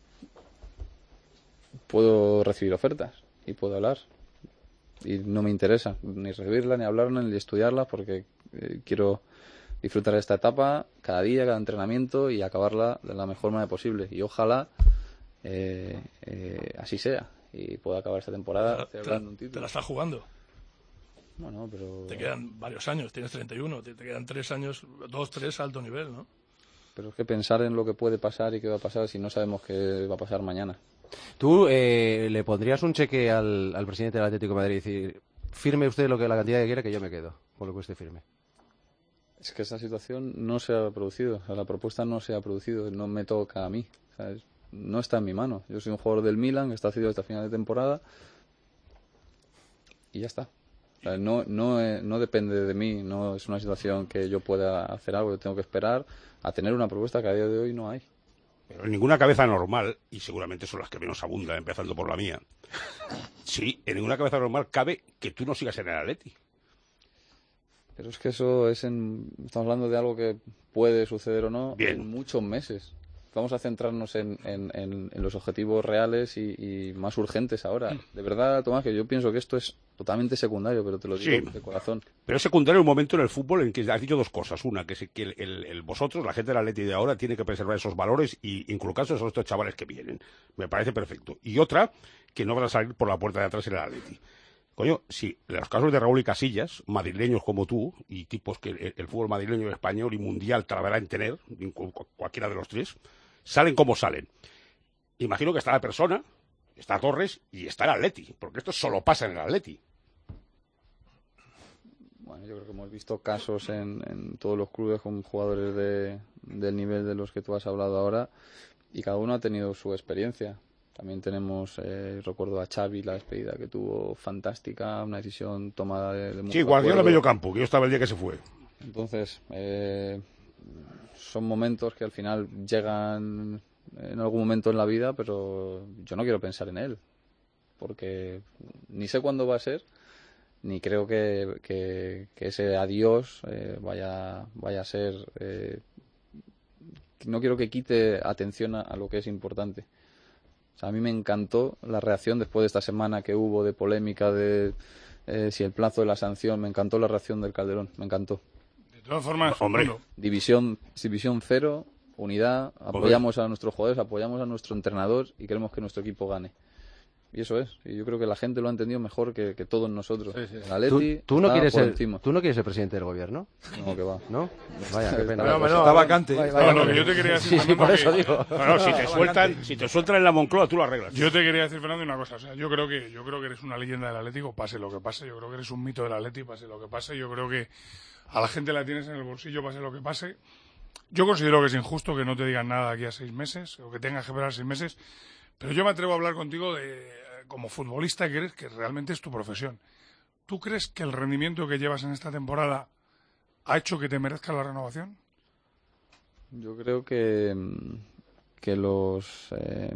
S2: puedo recibir ofertas y puedo hablar. Y no me interesa ni recibirlas, ni hablarlas, ni estudiarlas, porque eh, quiero disfrutar de esta etapa cada día, cada entrenamiento y acabarla de la mejor manera posible. Y ojalá eh, eh, así sea y pueda acabar esta temporada celebrando un título.
S5: Te la estás jugando.
S2: Bueno, pero...
S5: Te quedan varios años, tienes treinta y uno, te, te quedan tres años, dos, tres a alto nivel, ¿no?
S2: Pero es que pensar en lo que puede pasar y qué va a pasar si no sabemos qué va a pasar mañana.
S1: ¿Tú eh, le pondrías un cheque al, al presidente del Atlético de Madrid y decir, firme usted lo que la cantidad que quiera que yo me quedo, con lo que usted firme?
S2: Es que esa situación no se ha producido, o sea, la propuesta no se ha producido, no me toca a mí, ¿sabes? No está en mi mano. Yo soy un jugador del Milan que está cedido hasta final de temporada y ya está. O sea, no, no, no depende de mí, no es una situación que yo pueda hacer algo, yo tengo que esperar a tener una propuesta que a día de hoy no hay.
S3: Pero en ninguna cabeza normal, y seguramente son las que menos abundan, empezando por la mía, sí, en ninguna cabeza normal cabe que tú no sigas en el Atleti.
S2: Pero es que eso es en... Estamos hablando de algo que puede suceder o no
S3: Bien.
S2: en muchos meses. Vamos a centrarnos en, en, en, en los objetivos reales y, y más urgentes ahora. De verdad, Tomás, que yo pienso que esto es totalmente secundario, pero te lo digo
S3: Sí.
S2: de corazón.
S3: Pero es secundario un momento en el fútbol en que has dicho dos cosas. Una, que, es que el, el- el- vosotros, la gente del Atleti de ahora, tiene que preservar esos valores y inculcarse a estos chavales que vienen. Me parece perfecto. Y otra, que no van a salir por la puerta de atrás en el Atleti. Coño, si en los casos de Raúl y Casillas, madrileños como tú, y tipos que el, el fútbol madrileño, español y mundial tardará en tener, cu- cu- cualquiera de los tres, salen como salen. Imagino que está la persona, está Torres y está el Atleti, porque esto solo pasa en el Atleti.
S2: Bueno, yo creo que hemos visto casos en, en todos los clubes con jugadores de, del nivel de los que tú has hablado ahora y cada uno ha tenido su experiencia. También tenemos, eh, recuerdo a Xavi, la despedida que tuvo fantástica, una decisión tomada de, de mucho
S3: Sí, Guardiola
S2: acuerdo.
S3: medio campo, que yo estaba el día que se fue.
S2: Entonces, eh, son momentos que al final llegan en algún momento en la vida, pero yo no quiero pensar en él. porque ni sé cuándo va a ser, ni creo que, que, que ese adiós eh, vaya, vaya a ser... Eh, no quiero que quite atención a, a lo que es importante. O sea, a mí me encantó la reacción después de esta semana que hubo de polémica de eh, si el plazo de la sanción, me encantó la reacción del Calderón, me encantó.
S4: De todas formas,
S3: hombre,
S4: bueno,
S2: División, división cero, unidad, apoyamos a nuestros jugadores, apoyamos a nuestro entrenador y queremos que nuestro equipo gane. Y eso es. Y yo creo que la gente lo ha entendido mejor que, que todos nosotros.
S6: Sí, sí.
S2: El Atleti
S1: ¿Tú, tú no
S2: está
S1: quieres
S2: por
S1: ser,
S2: encima.
S1: ¿Tú no quieres ser presidente del gobierno?
S2: No, que va.
S1: ¿No? Vaya, qué pena.
S8: No, no, está vacante.
S1: Vaya,
S4: no,
S1: vaya,
S4: lo
S1: vaya.
S4: que yo te quería decir,
S1: Sí, sí,
S4: Fernando,
S1: por eso
S4: que-
S1: digo.
S3: No, no, si te sueltan, si te sueltan en la Moncloa, tú lo arreglas.
S4: Yo te quería decir, Fernando, una cosa. O sea, yo creo que yo creo que eres una leyenda del Atlético, pase lo que pase. Yo creo que eres un mito del Atlético, pase lo que pase. Yo creo que a la gente la tienes en el bolsillo, pase lo que pase. Yo considero que es injusto que no te digan nada aquí a seis meses, o que tengas que esperar seis meses. Pero yo me atrevo a hablar contigo de, como futbolista que eres, que realmente es tu profesión. ¿Tú crees que el rendimiento que llevas en esta temporada ha hecho que te merezca la renovación?
S2: Yo creo que, mm, que los eh,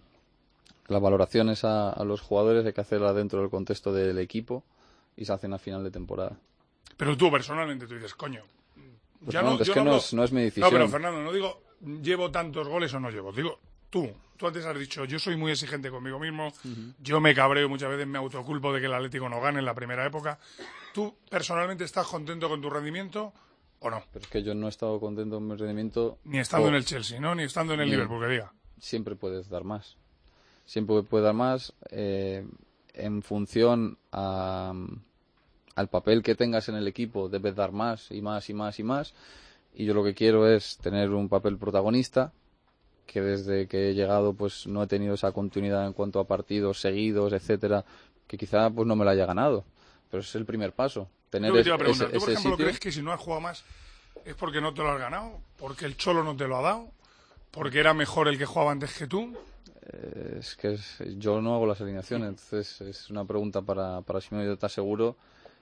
S2: las valoraciones a, a los jugadores hay que hacerlas dentro del contexto del equipo y se hacen a final de temporada.
S4: Pero tú, personalmente, tú dices, coño...
S2: Pues
S4: ya
S2: no,
S4: no,
S2: es
S4: yo
S2: que
S4: no
S2: no,
S4: hablo-
S2: es, no es mi
S4: No,
S2: decisión.
S4: pero Fernando, no digo llevo tantos goles o no llevo. Digo, tú, tú antes has dicho, yo soy muy exigente conmigo mismo,
S2: Ujú.
S4: yo me cabreo muchas veces, me autoculpo de que el Atlético no gane en la primera época. ¿Tú personalmente estás contento con tu rendimiento o no?
S2: Pero es que yo no he estado contento en mi rendimiento.
S4: Ni estando
S2: o-
S4: en el Chelsea, ¿no? Ni estando en el
S2: Ni-
S4: Liverpool, que diga.
S2: Siempre puedes dar más. Siempre puedes dar más eh, en función a, al papel que tengas en el equipo. Debes dar más y más y más y más. Y yo lo que quiero es tener un papel protagonista, que desde que he llegado pues no he tenido esa continuidad en cuanto a partidos seguidos, etcétera, que quizá pues no me la haya ganado. Pero es el primer paso. Tener
S4: Yo que te iba a
S2: ese-
S4: preguntar,
S2: ese-
S4: ¿tú, por
S2: ese
S4: ejemplo,
S2: sitio.
S4: crees que si no has jugado más es porque no te lo has ganado? ¿Porque el Cholo no te lo ha dado? ¿Porque era mejor el que jugaba antes que tú?
S2: Eh, Es que es- yo no hago las alineaciones, entonces es una pregunta para, para Simeone. Yo te aseguro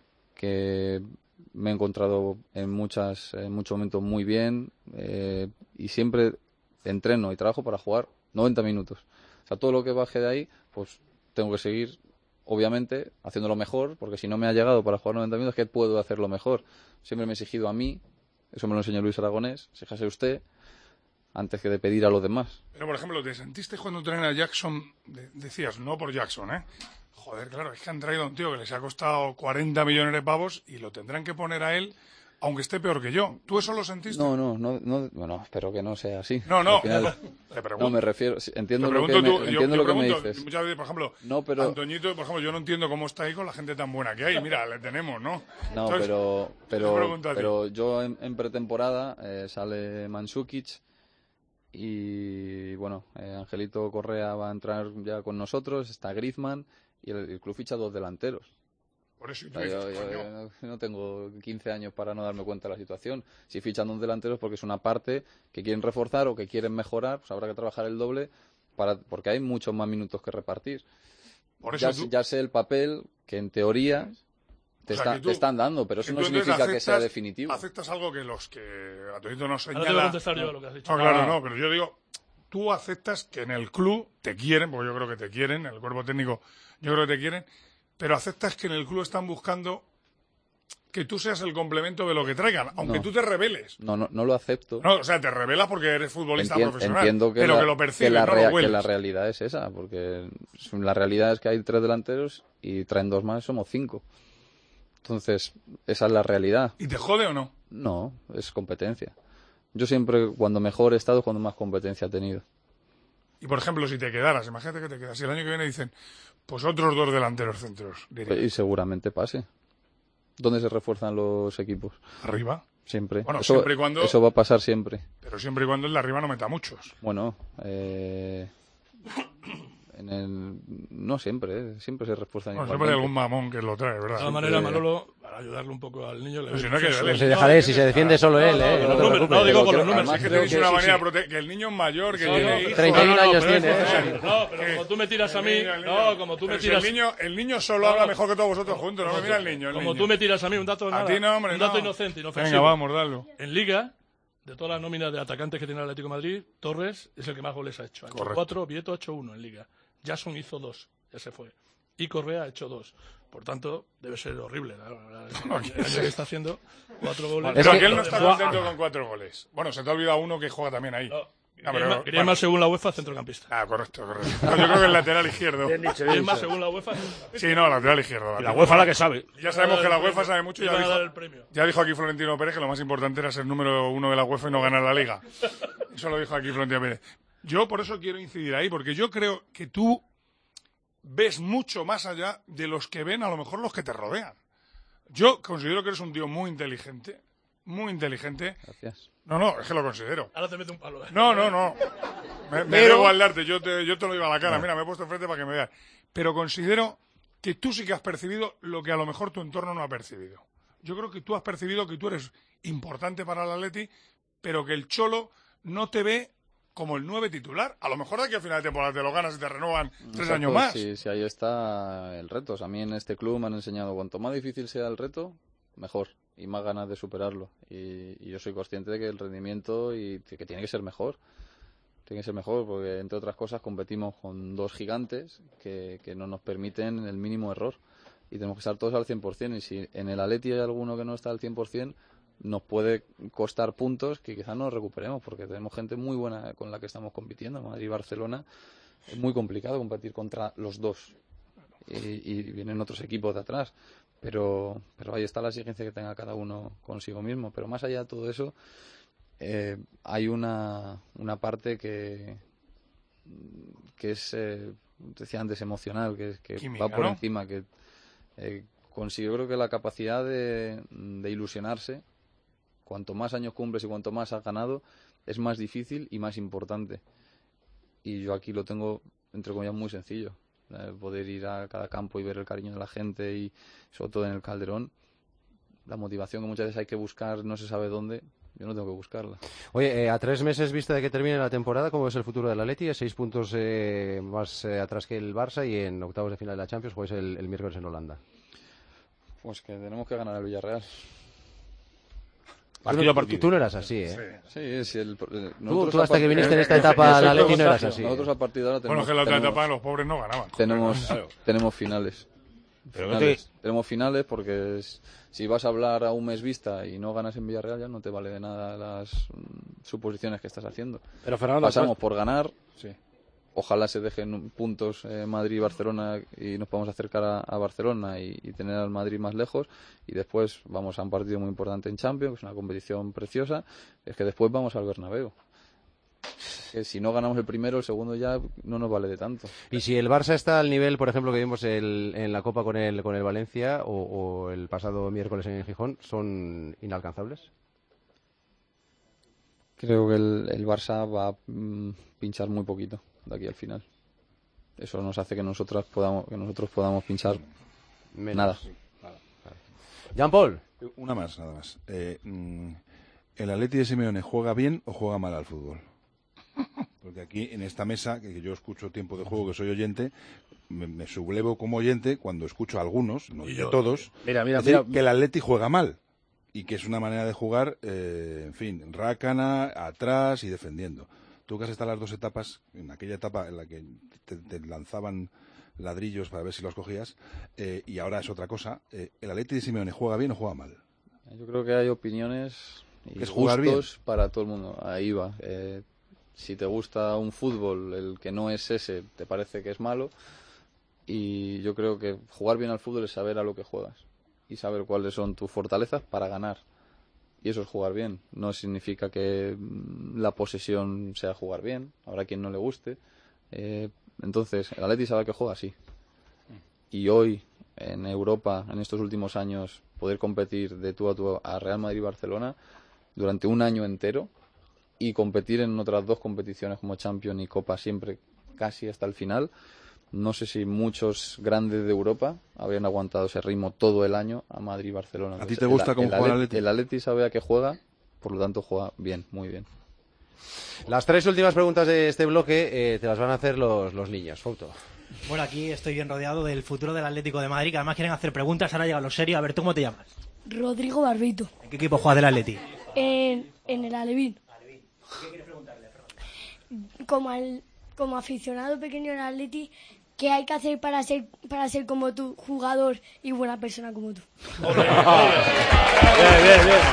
S2: que me he encontrado en muchas en muchos momentos muy bien eh, y siempre entreno y trabajo para jugar noventa minutos. O sea, todo lo que baje de ahí, pues tengo que seguir, obviamente, haciéndolo mejor, porque si no me ha llegado para jugar noventa minutos, ¿qué puedo hacerlo mejor? Siempre me he exigido a mí, eso me lo enseñó Luis Aragonés, exíjase usted, antes que de pedir a los demás.
S4: Pero, por ejemplo, ¿te sentiste cuando traen a Jackson? De- decías, no por Jackson, ¿eh? Joder, claro, es que han traído a un tío que les ha costado cuarenta millones de pavos y lo tendrán que poner a él, aunque esté peor que yo. ¿Tú eso lo sentiste?
S2: No, no, no, no, bueno, espero que no sea así.
S4: No, no,
S2: Al final-
S4: te pregunto.
S2: no me refiero, sí, entiendo
S4: Te
S2: lo que,
S4: pregunto
S2: me,
S4: tú, yo-
S2: entiendo
S4: yo
S2: lo que me
S4: pregunto,
S2: dices.
S4: Muchas veces, por ejemplo,
S2: No, pero-
S4: Antoñito, por ejemplo, yo no entiendo cómo está ahí con la gente tan buena que hay. Mira, le tenemos, ¿no?
S2: No,
S4: Entonces,
S2: pero,
S4: te
S2: pero,
S4: pregunto a ti.
S2: pero yo en, en pretemporada eh, sale Mandzukic y bueno, eh, Angelito Correa va a entrar ya con nosotros, está Griezmann y el, el club ficha dos delanteros.
S4: Por eso, y
S2: O
S4: tú
S2: sea, yo,
S4: dices,
S2: yo-
S4: coño,
S2: yo no, no tengo quince años para no darme cuenta de la situación. Si fichan dos delanteros porque es una parte que quieren reforzar o que quieren mejorar, pues habrá que trabajar el doble para, porque hay muchos más minutos que repartir.
S4: Por
S2: ya,
S4: eso
S2: sé-
S4: tú-
S2: ya sé el papel que en teoría te,
S4: O sea,
S2: está-
S4: que tú-
S2: te están dando, pero eso
S4: que
S2: no
S4: tú entonces
S2: significa que sea
S4: aceptas-
S2: definitivo.
S4: Aceptas algo que los que Antoñito nos
S5: Ahora
S4: señala...
S5: te voy a contestar yo a lo que has dicho.
S4: No, claro,
S5: Ah.
S4: no, pero yo digo, tú aceptas que en el club te quieren, porque yo creo que te quieren, en el cuerpo técnico yo creo que te quieren, pero aceptas que en el club están buscando que tú seas el complemento de lo que traigan, aunque
S2: No.
S4: tú te rebeles.
S2: No, no, no lo acepto.
S4: No, o sea, te rebelas porque eres futbolista
S2: Entien-
S4: profesional,
S2: entiendo que
S4: pero
S2: la,
S4: que lo percibes,
S2: que la
S4: no
S2: rea-
S4: lo
S2: que
S4: hueles.
S2: la realidad es esa, porque la realidad es que hay tres delanteros y traen dos más, somos cinco. Entonces, esa es la realidad.
S4: ¿Y te jode o no?
S2: No, es competencia. Yo siempre, cuando mejor he estado, es cuando más competencia he tenido.
S4: Y por ejemplo, si te quedaras, imagínate que te quedas, y el año que viene dicen, pues otros dos delanteros centros, dirías,
S2: Y seguramente pase. ¿Dónde se refuerzan los equipos?
S4: arriba,
S2: Siempre.
S4: Bueno,
S2: eso,
S4: siempre y cuando-
S2: eso va a pasar siempre.
S4: pero siempre y cuando el de arriba no meta muchos.
S2: Bueno, eh, en el, no siempre, ¿eh? Siempre se refuerzan
S4: Bueno, siempre hay
S2: igualmente.
S4: algún mamón que lo trae,
S5: De
S4: ¿verdad?
S5: todas maneras, Manolo, para ayudarle un poco al niño... Le
S4: Pero si no hay que
S5: Sí,
S4: darle-
S1: Se dejaré, si se defiende solo él,
S5: no,
S1: ¿eh?
S5: no,
S1: que
S5: no,
S1: no te
S5: no,
S1: preocupes.
S5: no, digo con los
S2: Pero
S5: números.
S2: además
S4: Es que
S2: creo
S4: tenéis
S2: que-
S4: una
S2: sí,
S4: manera
S2: sí.
S4: de prote- que el niño es mayor, que
S5: No,
S4: tiene
S5: no,
S4: hijos.
S1: treinta y un
S5: no, no,
S1: años
S5: pero
S1: tiene,
S5: es-
S1: ¿eh?
S5: No, pero como tú me tiras a mí...
S4: El niño, el niño.
S5: No, como tú me
S4: Pero si
S5: tiras...
S4: el niño, el niño solo
S5: No,
S4: habla
S5: no.
S4: mejor que todos vosotros juntos, no me mira el niño. el
S5: Como
S4: niño.
S5: tú me tiras a mí un dato
S4: A
S5: nada,
S4: ti no, hombre,
S5: un dato
S4: no.
S5: inocente, inofensivo.
S4: Venga, vamos, dalo.
S5: En Liga, de todas las nóminas de atacantes que tiene el Atlético de Madrid, Torres es el que más goles ha hecho. Ha hecho
S4: Correcto.
S5: cuatro, Vieto ha hecho uno en Liga. Jason hizo dos ya se fue. Y Correa ha hecho dos. Por tanto, debe ser horrible. La, la, la, el año que está haciendo cuatro goles.
S4: Pero aquel no está contento con cuatro goles. Bueno, se te ha olvidado uno que juega también ahí.
S5: No.
S4: No,
S5: Griezmann,
S4: pero,
S5: Griezmann
S4: bueno.
S5: según la UEFA, centrocampista.
S4: Ah, correcto, correcto. No, yo creo que el lateral izquierdo.
S5: Griezmann según la UEFA.
S4: Sí, no, lateral izquierdo.
S3: Y la UEFA la que sabe.
S4: Ya sabemos que la UEFA sabe mucho. Ya
S5: Iban a
S4: dijo,
S5: dar el premio.
S4: ya dijo aquí Florentino Pérez que lo más importante era ser número uno de la UEFA y no ganar la Liga. Eso lo dijo aquí Florentino Pérez. Yo por eso quiero incidir ahí, porque yo creo que tú ves mucho más allá de los que ven a lo mejor los que te rodean. Yo considero que eres un tío muy inteligente, muy inteligente.
S2: Gracias.
S4: No, no, es que lo considero.
S5: Ahora te mete un palo. ¿eh?
S4: No, no, no. Me, me
S2: Pero-
S4: debo al darte, yo te, yo te lo digo a la cara. Mira, me he puesto enfrente para que me veas. Pero considero que tú sí que has percibido lo que a lo mejor tu entorno no ha percibido. Yo creo que tú has percibido que tú eres importante para el Atleti, pero que el Cholo no te ve como el nueve titular. A lo mejor de aquí a final de temporada te lo ganas y te renuevan tres
S2: Exacto,
S4: años más.
S2: Sí, sí, ahí está el reto. O sea, a mí en este club me han enseñado cuanto más difícil sea el reto, mejor. Y más ganas de superarlo. Y, y yo soy consciente de que el rendimiento y que tiene que ser mejor. Tiene que ser mejor porque, entre otras cosas, competimos con dos gigantes que, que no nos permiten el mínimo error. Y tenemos que estar todos al cien por ciento. Y si en el Atleti hay alguno que no está al cien por ciento, nos puede costar puntos que quizás no recuperemos porque tenemos gente muy buena con la que estamos compitiendo. Madrid y Barcelona. Es muy complicado competir contra los dos. Y, y vienen otros equipos de atrás. Pero, pero ahí está la exigencia que tenga cada uno consigo mismo. Pero más allá de todo eso, eh, hay una, una parte que, que es, eh, decía antes, emocional, que, que
S4: Química,
S2: va por
S4: ¿no?
S2: encima, que eh, consigo creo que la capacidad de, de ilusionarse, cuanto más años cumples y cuanto más has ganado, es más difícil y más importante. Y yo aquí lo tengo, entre comillas, muy sencillo. Eh, poder ir a cada campo y ver el cariño de la gente y sobre todo en el Calderón, la motivación que muchas veces hay que buscar no se sabe dónde, yo no tengo que buscarla.
S1: Oye, eh, a tres meses vista de que termine la temporada, ¿cómo es el futuro del Atleti? Seis puntos eh, más eh, atrás que el Barça y en octavos de final de la Champions jugáis el, el miércoles en Holanda.
S2: Pues que tenemos que ganar al Villarreal.
S3: Partido a partido.
S1: Tú no eras así, ¿eh?
S2: Sí, sí. El, eh,
S1: Tú, tú hasta que viniste en esta etapa al Atleti no eras así.
S2: Nosotros a partir de ahora tenemos...
S4: Bueno, que en la otra
S2: tenemos-
S4: etapa los pobres no ganaban.
S2: Tenemos,
S4: Claro.
S2: tenemos finales.
S3: Pero
S2: Finales. Tenemos finales porque es- si vas a hablar a un mes vista y no ganas en Villarreal ya no te vale de nada las mm, suposiciones que estás haciendo.
S6: Pero, Fernando,
S2: pasamos
S6: pues-
S2: por ganar.
S6: Sí.
S2: Ojalá se dejen puntos eh, Madrid y Barcelona y nos podamos acercar a, a Barcelona y, y tener al Madrid más lejos. Y después vamos a un partido muy importante en Champions, que es una competición preciosa. Es que después vamos al Bernabéu. Que si no ganamos el primero, el segundo ya no nos vale de tanto.
S1: Y si el Barça está al nivel, por ejemplo, que vimos el- en la Copa con el, con el Valencia o, o el pasado miércoles en Gijón, ¿son inalcanzables?
S2: Creo que el, el Barça va a mm, pinchar muy poquito de aquí al final. Eso nos hace que nosotras podamos que nosotros podamos pinchar
S1: Menos.
S2: nada.
S1: Jean-Paul.
S8: Una más, nada más. Eh, mm, ¿El Atleti de Simeone juega bien o juega mal al fútbol? Porque aquí, en esta mesa, que yo escucho tiempo de juego, que soy oyente, me, me sublevo como oyente cuando escucho a algunos, no
S6: Y
S8: de
S6: yo-
S8: todos,
S6: Mira, mira,
S8: decir
S6: mira.
S8: que el Atleti juega mal. Y que es una manera de jugar, eh, en fin, rácana, atrás y defendiendo. Tú que has estado en las dos etapas, en aquella etapa en la que te, te lanzaban ladrillos para ver si los cogías, eh, y ahora es otra cosa, eh, ¿el Atleti de Simeone juega bien o juega mal?
S2: Yo creo que hay opiniones y
S8: Es jugar
S2: gustos para todo el mundo. Ahí va. Eh, si te gusta un fútbol, el que no es ese, te parece que es malo. Y yo creo que jugar bien al fútbol es saber a lo que juegas y saber cuáles son tus fortalezas para ganar. Y eso es jugar bien. No significa que mm, la posesión sea jugar bien. Habrá quien no le guste. Eh, entonces, el Atleti sabe que juega así. Y hoy, en Europa, en estos últimos años, poder competir de tú a tú a Real Madrid y Barcelona durante un año entero y competir en otras dos competiciones como Champions y Copa siempre casi hasta el final. No sé si muchos grandes de Europa habrían aguantado ese ritmo todo el año a Madrid y Barcelona.
S8: ¿A ti te gusta cómo juega el Atleti?
S2: El Atleti sabe a qué juega, por lo tanto juega bien, muy bien.
S1: Las tres últimas preguntas de este bloque eh, te las van a hacer los, los niños. Foto.
S13: Bueno, aquí estoy bien rodeado del futuro del Atlético de Madrid, que además quieren hacer preguntas, ahora llega lo serio. A ver, ¿tú cómo te llamas?
S14: Rodrigo Barbito.
S13: ¿En qué equipo juega del Atleti?
S14: En, en el Alevín.
S13: ¿Qué quieres preguntarle, Fernando?
S14: Como al, como aficionado pequeño en Atleti, ¿qué hay que hacer para ser para ser como tú, jugador y buena persona como tú?
S2: Bien, bien, bien.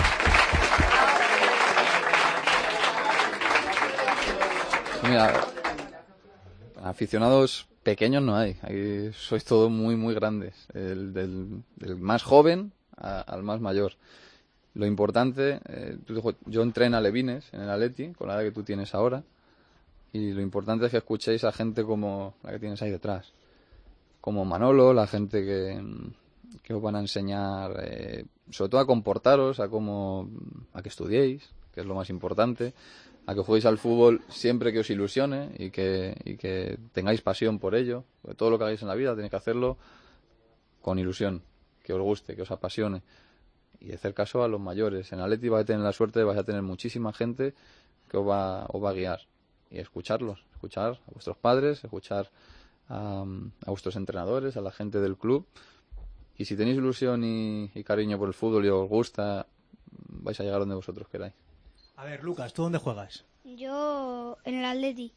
S2: Mira, aficionados pequeños no hay, ahí sois todos muy, muy grandes, el, del, del más joven a, al más mayor. Lo importante, eh, yo entré en Alevines, en el Atleti, con la edad que tú tienes ahora, y lo importante es que escuchéis a gente como la que tienes ahí detrás, como Manolo, la gente que, que os van a enseñar, eh, sobre todo a comportaros, a cómo, a que estudiéis, que es lo más importante, a que juguéis al fútbol siempre que os ilusione y que, y que tengáis pasión por ello. Porque todo lo que hagáis en la vida tenéis que hacerlo con ilusión, que os guste, que os apasione. Y hacer caso a los mayores. En Atleti vais a tener la suerte de vais a tener muchísima gente que os va, os va a guiar. Y escucharlos, escuchar a vuestros padres, escuchar a, a vuestros entrenadores, a la gente del club. Y si tenéis ilusión y, y cariño por el fútbol y os gusta, vais a llegar donde vosotros queráis.
S13: A ver, Lucas, ¿tú dónde juegas?
S15: Yo en el Atleti.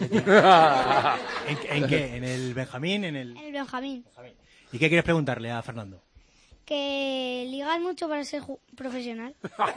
S13: ¿En, ¿En qué? ¿En el Benjamín? En el...
S15: En el Benjamín.
S13: ¿Y qué quieres preguntarle a Fernando?
S15: Que ligas mucho para ser ju- profesional.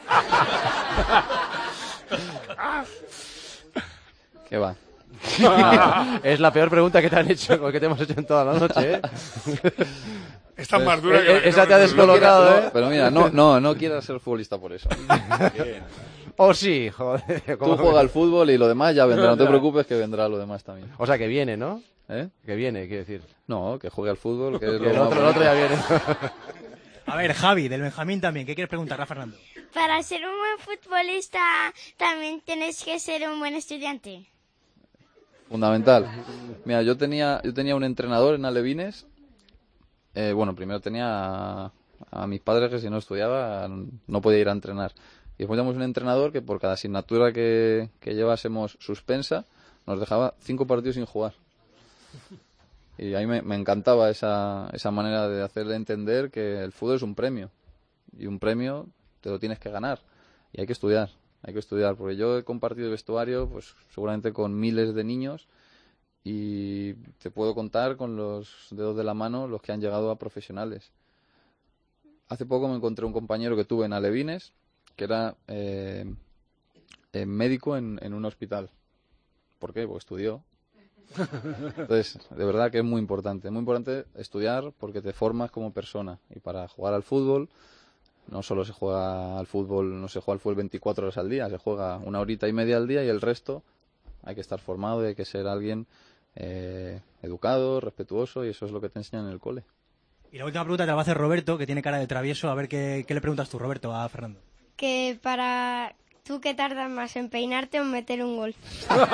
S2: ¿Qué va?
S1: Es la peor pregunta que te han hecho, o que te hemos hecho en toda la noche, ¿eh?
S4: Esta es más dura que la que
S1: Esa
S4: no
S1: te ha
S4: me-
S1: descolocado,
S2: No,
S1: ¿eh?
S2: pero mira, no, no, no quieras ser futbolista por eso.
S1: O sí, joder.
S2: Tú
S1: ¿cómo?
S2: juega al fútbol y lo demás ya vendrá. No te preocupes que vendrá lo demás también.
S1: O sea, que viene, ¿no?
S2: ¿Eh?
S1: Que viene, quiero decir.
S2: No, que juegue al fútbol, que es
S1: Que
S2: lo
S1: el
S2: más
S1: otro, el otro ya viene.
S13: A ver, Javi, del Benjamín también, ¿qué quieres preguntarle a Fernando?
S15: Para ser un buen futbolista también tienes que ser un buen estudiante.
S2: Fundamental. Mira, yo tenía, yo tenía un entrenador en Alevines. Eh, bueno, primero tenía a, a mis padres que si no estudiaba no podía ir a entrenar. Y después teníamos un entrenador que por cada asignatura que, que llevásemos suspensa nos dejaba cinco partidos sin jugar. Y a mí me, me encantaba esa, esa manera de hacerle entender que el fútbol es un premio. Y un premio te lo tienes que ganar. Y hay que estudiar. Hay que estudiar. Porque yo he compartido vestuario pues seguramente con miles de niños. Y te puedo contar con los dedos de la mano los que han llegado a profesionales. Hace poco me encontré un compañero que tuve en Alevines, que era eh, eh, médico en, en un hospital. ¿Por qué? Porque estudió. Entonces, de verdad que es muy importante. Es muy importante estudiar porque te formas como persona. Y para jugar al fútbol, no solo se juega al fútbol, no se juega al fútbol veinticuatro horas al día, se juega una horita y media al día y el resto hay que estar formado y hay que ser alguien eh, educado, respetuoso, y eso es lo que te enseñan en el cole.
S13: Y la última pregunta te la va a hacer Roberto, que tiene cara de travieso. A ver, ¿qué, qué le preguntas tú, Roberto, a Fernando?
S15: Que para... ¿Tú qué tardas más, en peinarte o en meter un gol?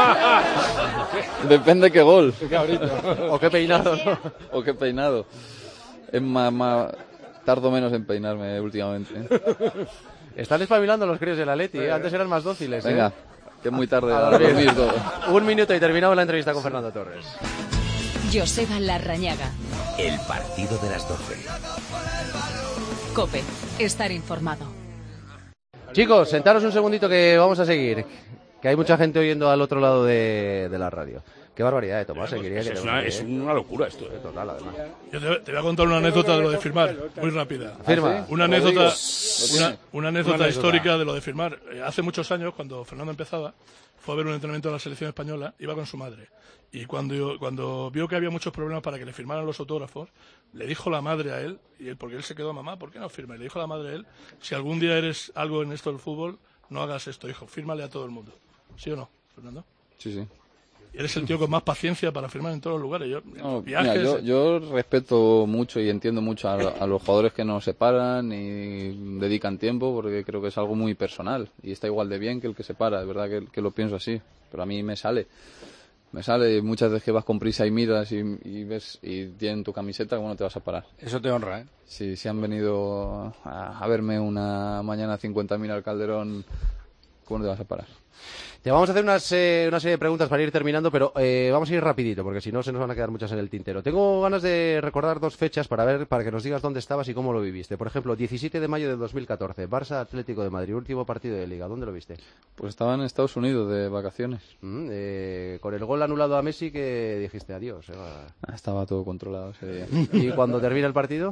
S2: Depende qué gol.
S1: O qué peinado, ¿no?
S2: O qué peinado. Es más, más... Tardo menos en peinarme últimamente.
S1: Están espabilando los críos del Atleti, ¿eh? Antes eran más dóciles, ¿eh?
S2: Venga, que es muy tarde
S1: A
S2: a
S1: dormir.
S2: dormir todo.
S1: Un minuto y terminamos la entrevista con Fernando Torres.
S11: Joseba Larrañaga.
S12: El partido de las doce.
S11: COPE. Estar informado.
S1: Chicos, sentaros un segundito que vamos a seguir. Que hay mucha gente oyendo al otro lado de, de la radio. Qué barbaridad de Tomás, eh, quería que
S3: Es
S1: te-
S3: una, es una locura esto. ¿eh?
S1: Total, además.
S5: Yo te, te voy a contar una anécdota de lo de firmar, muy rápida.
S1: Firma.
S5: Una
S2: Lo
S5: anécdota,
S2: digo.
S5: una, una anécdota
S1: Una anécdota.
S5: histórica de lo de firmar. Eh, Hace muchos años, cuando Fernando empezaba, fue a ver un entrenamiento de la selección española, iba con su madre. Y cuando, cuando vio que había muchos problemas para que le firmaran los autógrafos, le dijo la madre a él, y él, porque él se quedó, mamá, ¿por qué no firma? Y le dijo la madre a él, si algún día eres algo en esto del fútbol, no hagas esto, hijo, fírmale a todo el mundo. ¿Sí o no, Fernando?
S2: Sí, sí.
S5: Y eres el tío con más paciencia para firmar en todos los lugares. Yo, en
S2: No,
S5: los viajes,
S2: mira, yo, yo respeto mucho y entiendo mucho a, a los jugadores que no se paran y dedican tiempo, porque creo que es algo muy personal y está igual de bien que el que se para. Es verdad que, que lo pienso así, pero a mí me sale. Me sale y muchas veces que vas con prisa y miras y, y ves y tienen tu camiseta, ¿cómo no te vas a parar?
S6: Eso te honra, ¿eh?
S2: Si, si han venido a, a verme una mañana cincuenta mil al Calderón ¿cómo te vas a parar?
S1: Te vamos a hacer unas, eh, una serie de preguntas para ir terminando, pero eh, vamos a ir rapidito, porque si no se nos van a quedar muchas en el tintero. Tengo ganas de recordar dos fechas para ver, para que nos digas dónde estabas y cómo lo viviste. Por ejemplo, diecisiete de mayo del dos mil catorce, Barça Atlético de Madrid, último partido de Liga. ¿Dónde lo viste?
S2: Pues estaba en Estados Unidos de vacaciones.
S1: Mm, eh, con el gol anulado a Messi, que dijiste adiós. Eh,
S2: ah, estaba todo controlado ese día.
S1: ¿Y cuando termina el partido?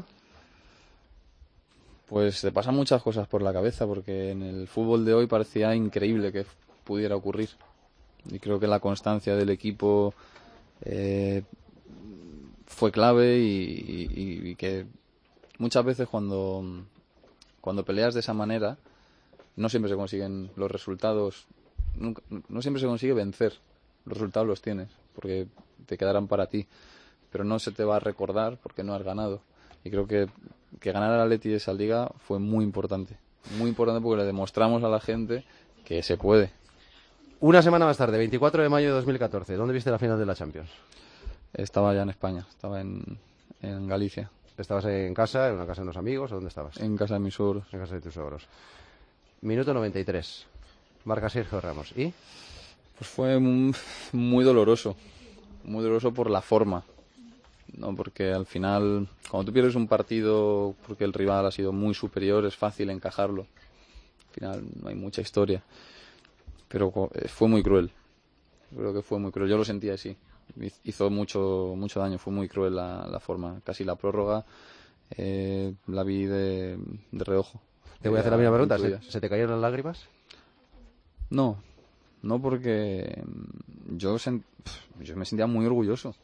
S2: Pues te pasan muchas cosas por la cabeza, porque en el fútbol de hoy parecía increíble que pudiera ocurrir. Y creo que la constancia del equipo eh, fue clave y, y, y que muchas veces cuando, cuando peleas de esa manera no siempre se consiguen los resultados, nunca, no siempre se consigue vencer. Los resultados los tienes, porque te quedarán para ti, pero no se te va a recordar porque no has ganado. Y creo que, que ganar al Atleti esa liga fue muy importante. Muy importante porque le demostramos a la gente que se puede.
S1: Una semana más tarde, veinticuatro de mayo de dos mil catorce, ¿dónde viste la final de la Champions?
S2: Estaba ya en España, estaba en, en Galicia.
S1: ¿Estabas en casa, en una casa de unos amigos o dónde estabas?
S2: En casa de mis suegros.
S1: En casa de tus suegros. Minuto noventa y tres. Marca Sergio Ramos. ¿Y?
S2: Pues fue muy, muy doloroso. Muy doloroso por la forma. No, porque al final, cuando tú pierdes un partido porque el rival ha sido muy superior, es fácil encajarlo. Al final no hay mucha historia. Pero fue muy cruel. Creo que fue muy cruel. Yo lo sentía así. Hizo mucho mucho daño. Fue muy cruel la, la forma. Casi la prórroga eh, la vi de, de reojo.
S1: Te voy a hacer la misma pregunta. ¿Se, ¿Se te cayeron las lágrimas?
S2: No. No, porque yo, sent, yo me sentía muy orgulloso.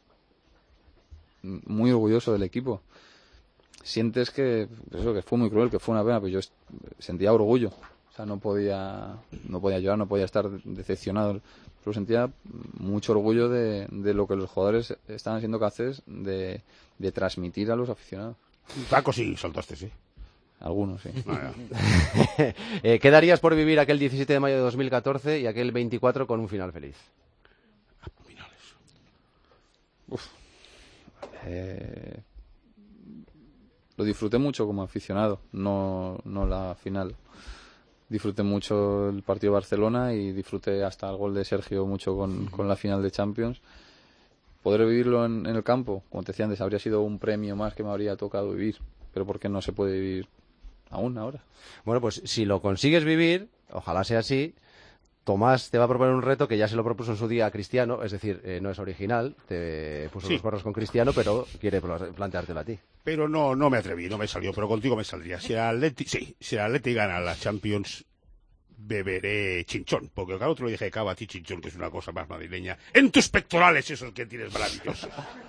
S2: Muy orgulloso del equipo. Sientes que, eso, que fue muy cruel, que fue una pena, pero yo sentía orgullo. O sea, no podía, no podía llorar, no podía estar decepcionado. Pero sentía mucho orgullo de, de lo que los jugadores estaban siendo capaces de, de transmitir a los aficionados.
S3: Un taco sí saltaste, sí.
S2: Algunos, sí.
S3: Ah,
S1: eh, ¿Qué darías por vivir aquel diecisiete de mayo de dos mil catorce y aquel veinticuatro con un final feliz?
S3: Finales.
S2: Uf. Eh, lo disfruté mucho como aficionado, no, no la final. Disfruté mucho el partido de Barcelona y disfruté hasta el gol de Sergio mucho con, con la final de Champions. Poder vivirlo en, en el campo, como te decía antes, habría sido un premio más que me habría tocado vivir, pero ¿por qué no se puede vivir aún ahora?
S1: Bueno, pues si lo consigues vivir, ojalá sea así. Tomás te va a proponer un reto que ya se lo propuso en su día a Cristiano, es decir, eh, no es original, te puso
S3: Sí.
S1: los cuernos con Cristiano, pero quiere pl- planteártelo a ti.
S3: Pero no, no me atreví, no me salió, pero contigo me saldría. Si el Atleti, sí, si el Atleti gana la Champions, beberé chinchón, porque claro, otro le dije cava a ti chinchón, que es una cosa más madrileña. En tus pectorales, esos que tienes maravillosos.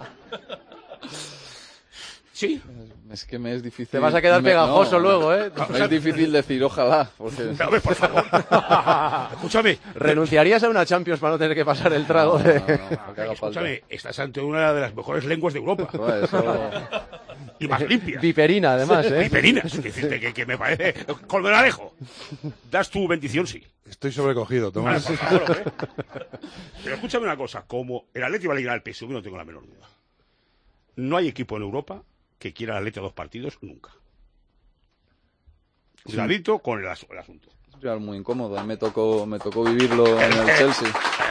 S3: Sí.
S2: Es que me es difícil.
S1: Te vas a quedar
S2: me-
S1: pegajoso
S2: no,
S1: luego, ¿eh?
S2: Me es difícil decir ojalá. Porque...
S3: A ver, por favor. Escúchame.
S1: ¿Renunciarías a una Champions para no tener que pasar el trago de...?
S2: No, no, no, no, que haga
S3: Escúchame,
S2: falta.
S3: estás ante una de las mejores lenguas de Europa.
S2: Bueno, eso-
S3: Y más limpias.
S1: Viperina, además, ¿eh?
S3: Viperina, es decir, que, que me parece colmenarejo. Das tu bendición, sí.
S8: Estoy sobrecogido, Tomás.
S3: Vale, por favor, ¿eh? Pero escúchame una cosa, como el Atleti va a ligar al P S V, no tengo la menor duda. No hay equipo en Europa que quiera al Atleti a dos partidos nunca. Cuidadito con el, as- el asunto.
S2: Es un rival muy incómodo. A mí me tocó, me tocó vivirlo en el Chelsea.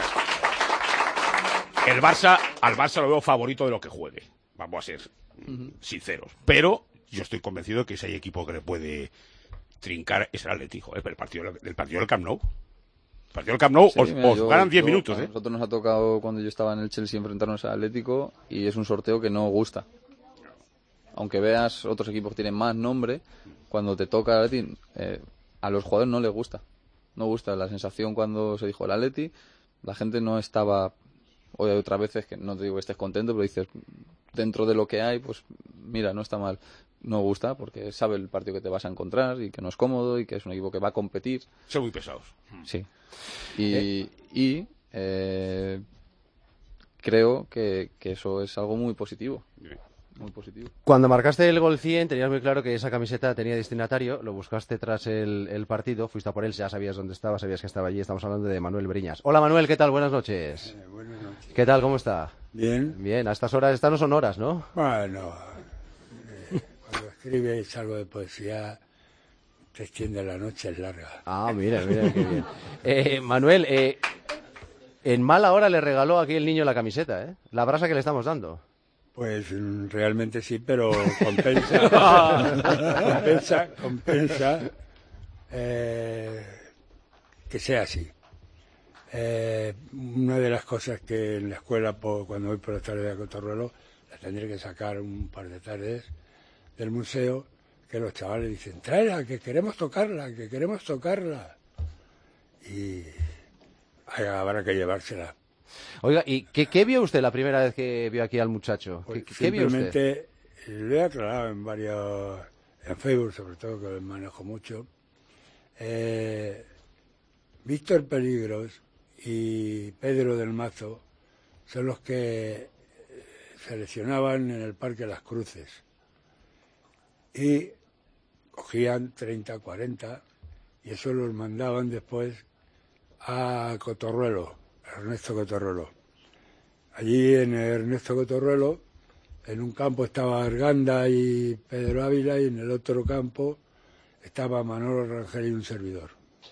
S3: El Barça, al Barça lo veo favorito de lo que juegue. Vamos a ser sinceros. Pero yo estoy convencido de que si hay equipo que le puede trincar es el Atleti. Joder, pero el partido del partido del Camp Nou. El partido del Camp Nou
S2: Sí,
S3: os,
S2: mira,
S3: os
S2: yo-
S3: ganan diez
S2: yo-
S3: minutos,
S2: a
S3: ¿eh?
S2: nosotros nos ha tocado cuando yo estaba en el Chelsea enfrentarnos al Atlético y es un sorteo que no gusta. Aunque veas otros equipos que tienen más nombre, cuando te toca el Atleti, eh, a los jugadores no les gusta. No gusta la sensación cuando se dijo el Atleti, la gente no estaba. Hoy hay otras veces que no te digo que estés contento, pero dices, dentro de lo que hay, pues mira, no está mal. No gusta porque sabe el partido que te vas a encontrar y que no es cómodo y que es un equipo que va a competir.
S3: Son muy pesados.
S2: Sí. Y, y eh, creo que, que eso es algo muy positivo. Muy positivo.
S1: Cuando marcaste el gol cien, tenías muy claro que esa camiseta tenía destinatario, lo buscaste tras el, el partido, fuiste a por él, ya sabías dónde estaba, sabías que estaba allí, estamos hablando de Manuel Briñas. Hola Manuel, ¿qué tal? Buenas noches.
S16: Eh, buenas noches.
S1: ¿Qué tal? ¿Cómo está?
S16: Bien.
S1: Bien, a estas horas, estas no son horas, ¿no?
S16: Bueno, eh, cuando escribes algo de poesía, te extiende la noche, es larga.
S1: Ah, mira, mira, qué bien. Eh, Manuel, eh, en mala hora le regaló aquí el niño la camiseta, ¿eh? La brasa que le estamos dando.
S16: Pues realmente sí, pero compensa, compensa, compensa eh, que sea así. Eh, una de las cosas que en la escuela, po, cuando voy por las tardes a Cotorruelo, la tendré que sacar un par de tardes del museo, que los chavales dicen, tráela, que queremos tocarla, que queremos tocarla. Y habrá que llevársela.
S1: Oiga, ¿y qué, qué vio usted la primera vez que vio aquí al muchacho? ¿Qué,
S16: Pues
S1: qué vio usted?
S16: simplemente, lo he aclarado en varios, en Facebook sobre todo, que lo manejo mucho, eh, Víctor Peligros y Pedro del Mazo son los que seleccionaban en el Parque Las Cruces y cogían treinta, cuarenta y eso los mandaban después a Cotorruelo, Ernesto Cotorruelo. Allí en Ernesto Cotorruelo, en un campo estaba Arganda y Pedro Ávila y en el otro campo estaba Manolo Rangel y un servidor.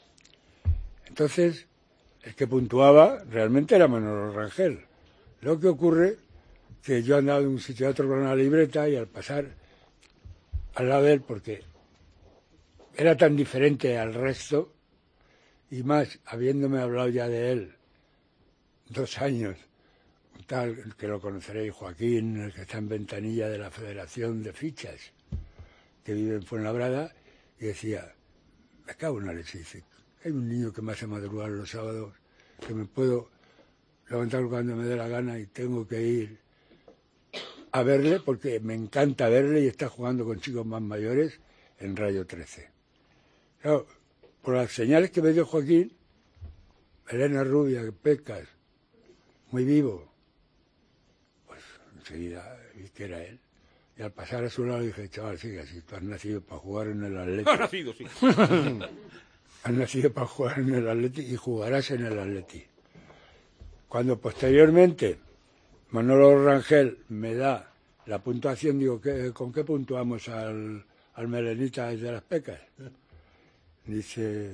S16: Entonces, el que puntuaba realmente era Manolo Rangel. Lo que ocurre que yo andaba de un sitio a otro con una libreta y al pasar al lado de él, porque era tan diferente al resto, y más, habiéndome hablado ya de él dos años, un tal que lo conoceréis, Joaquín, el que está en ventanilla de la Federación de Fichas, que vive en Fuenlabrada, y decía, me cago en la leche, dice, hay un niño que me hace madrugar los sábados, que me puedo levantar cuando me dé la gana y tengo que ir a verle porque me encanta verle y está jugando con chicos más mayores en Rayo trece. Claro, por las señales que me dio Joaquín, Elena Rubia, Pecas, muy vivo, pues enseguida vi que era él. Y al pasar a su lado dije, chaval, sigue así, tú has nacido para jugar en el Atleti.
S3: Has nacido, sí.
S16: Has nacido para jugar en el Atleti y jugarás en el Atleti. Cuando posteriormente Manolo Rangel me da la puntuación, digo, ¿qué, ¿con qué puntuamos al, al Melenita de las Pecas? Dice,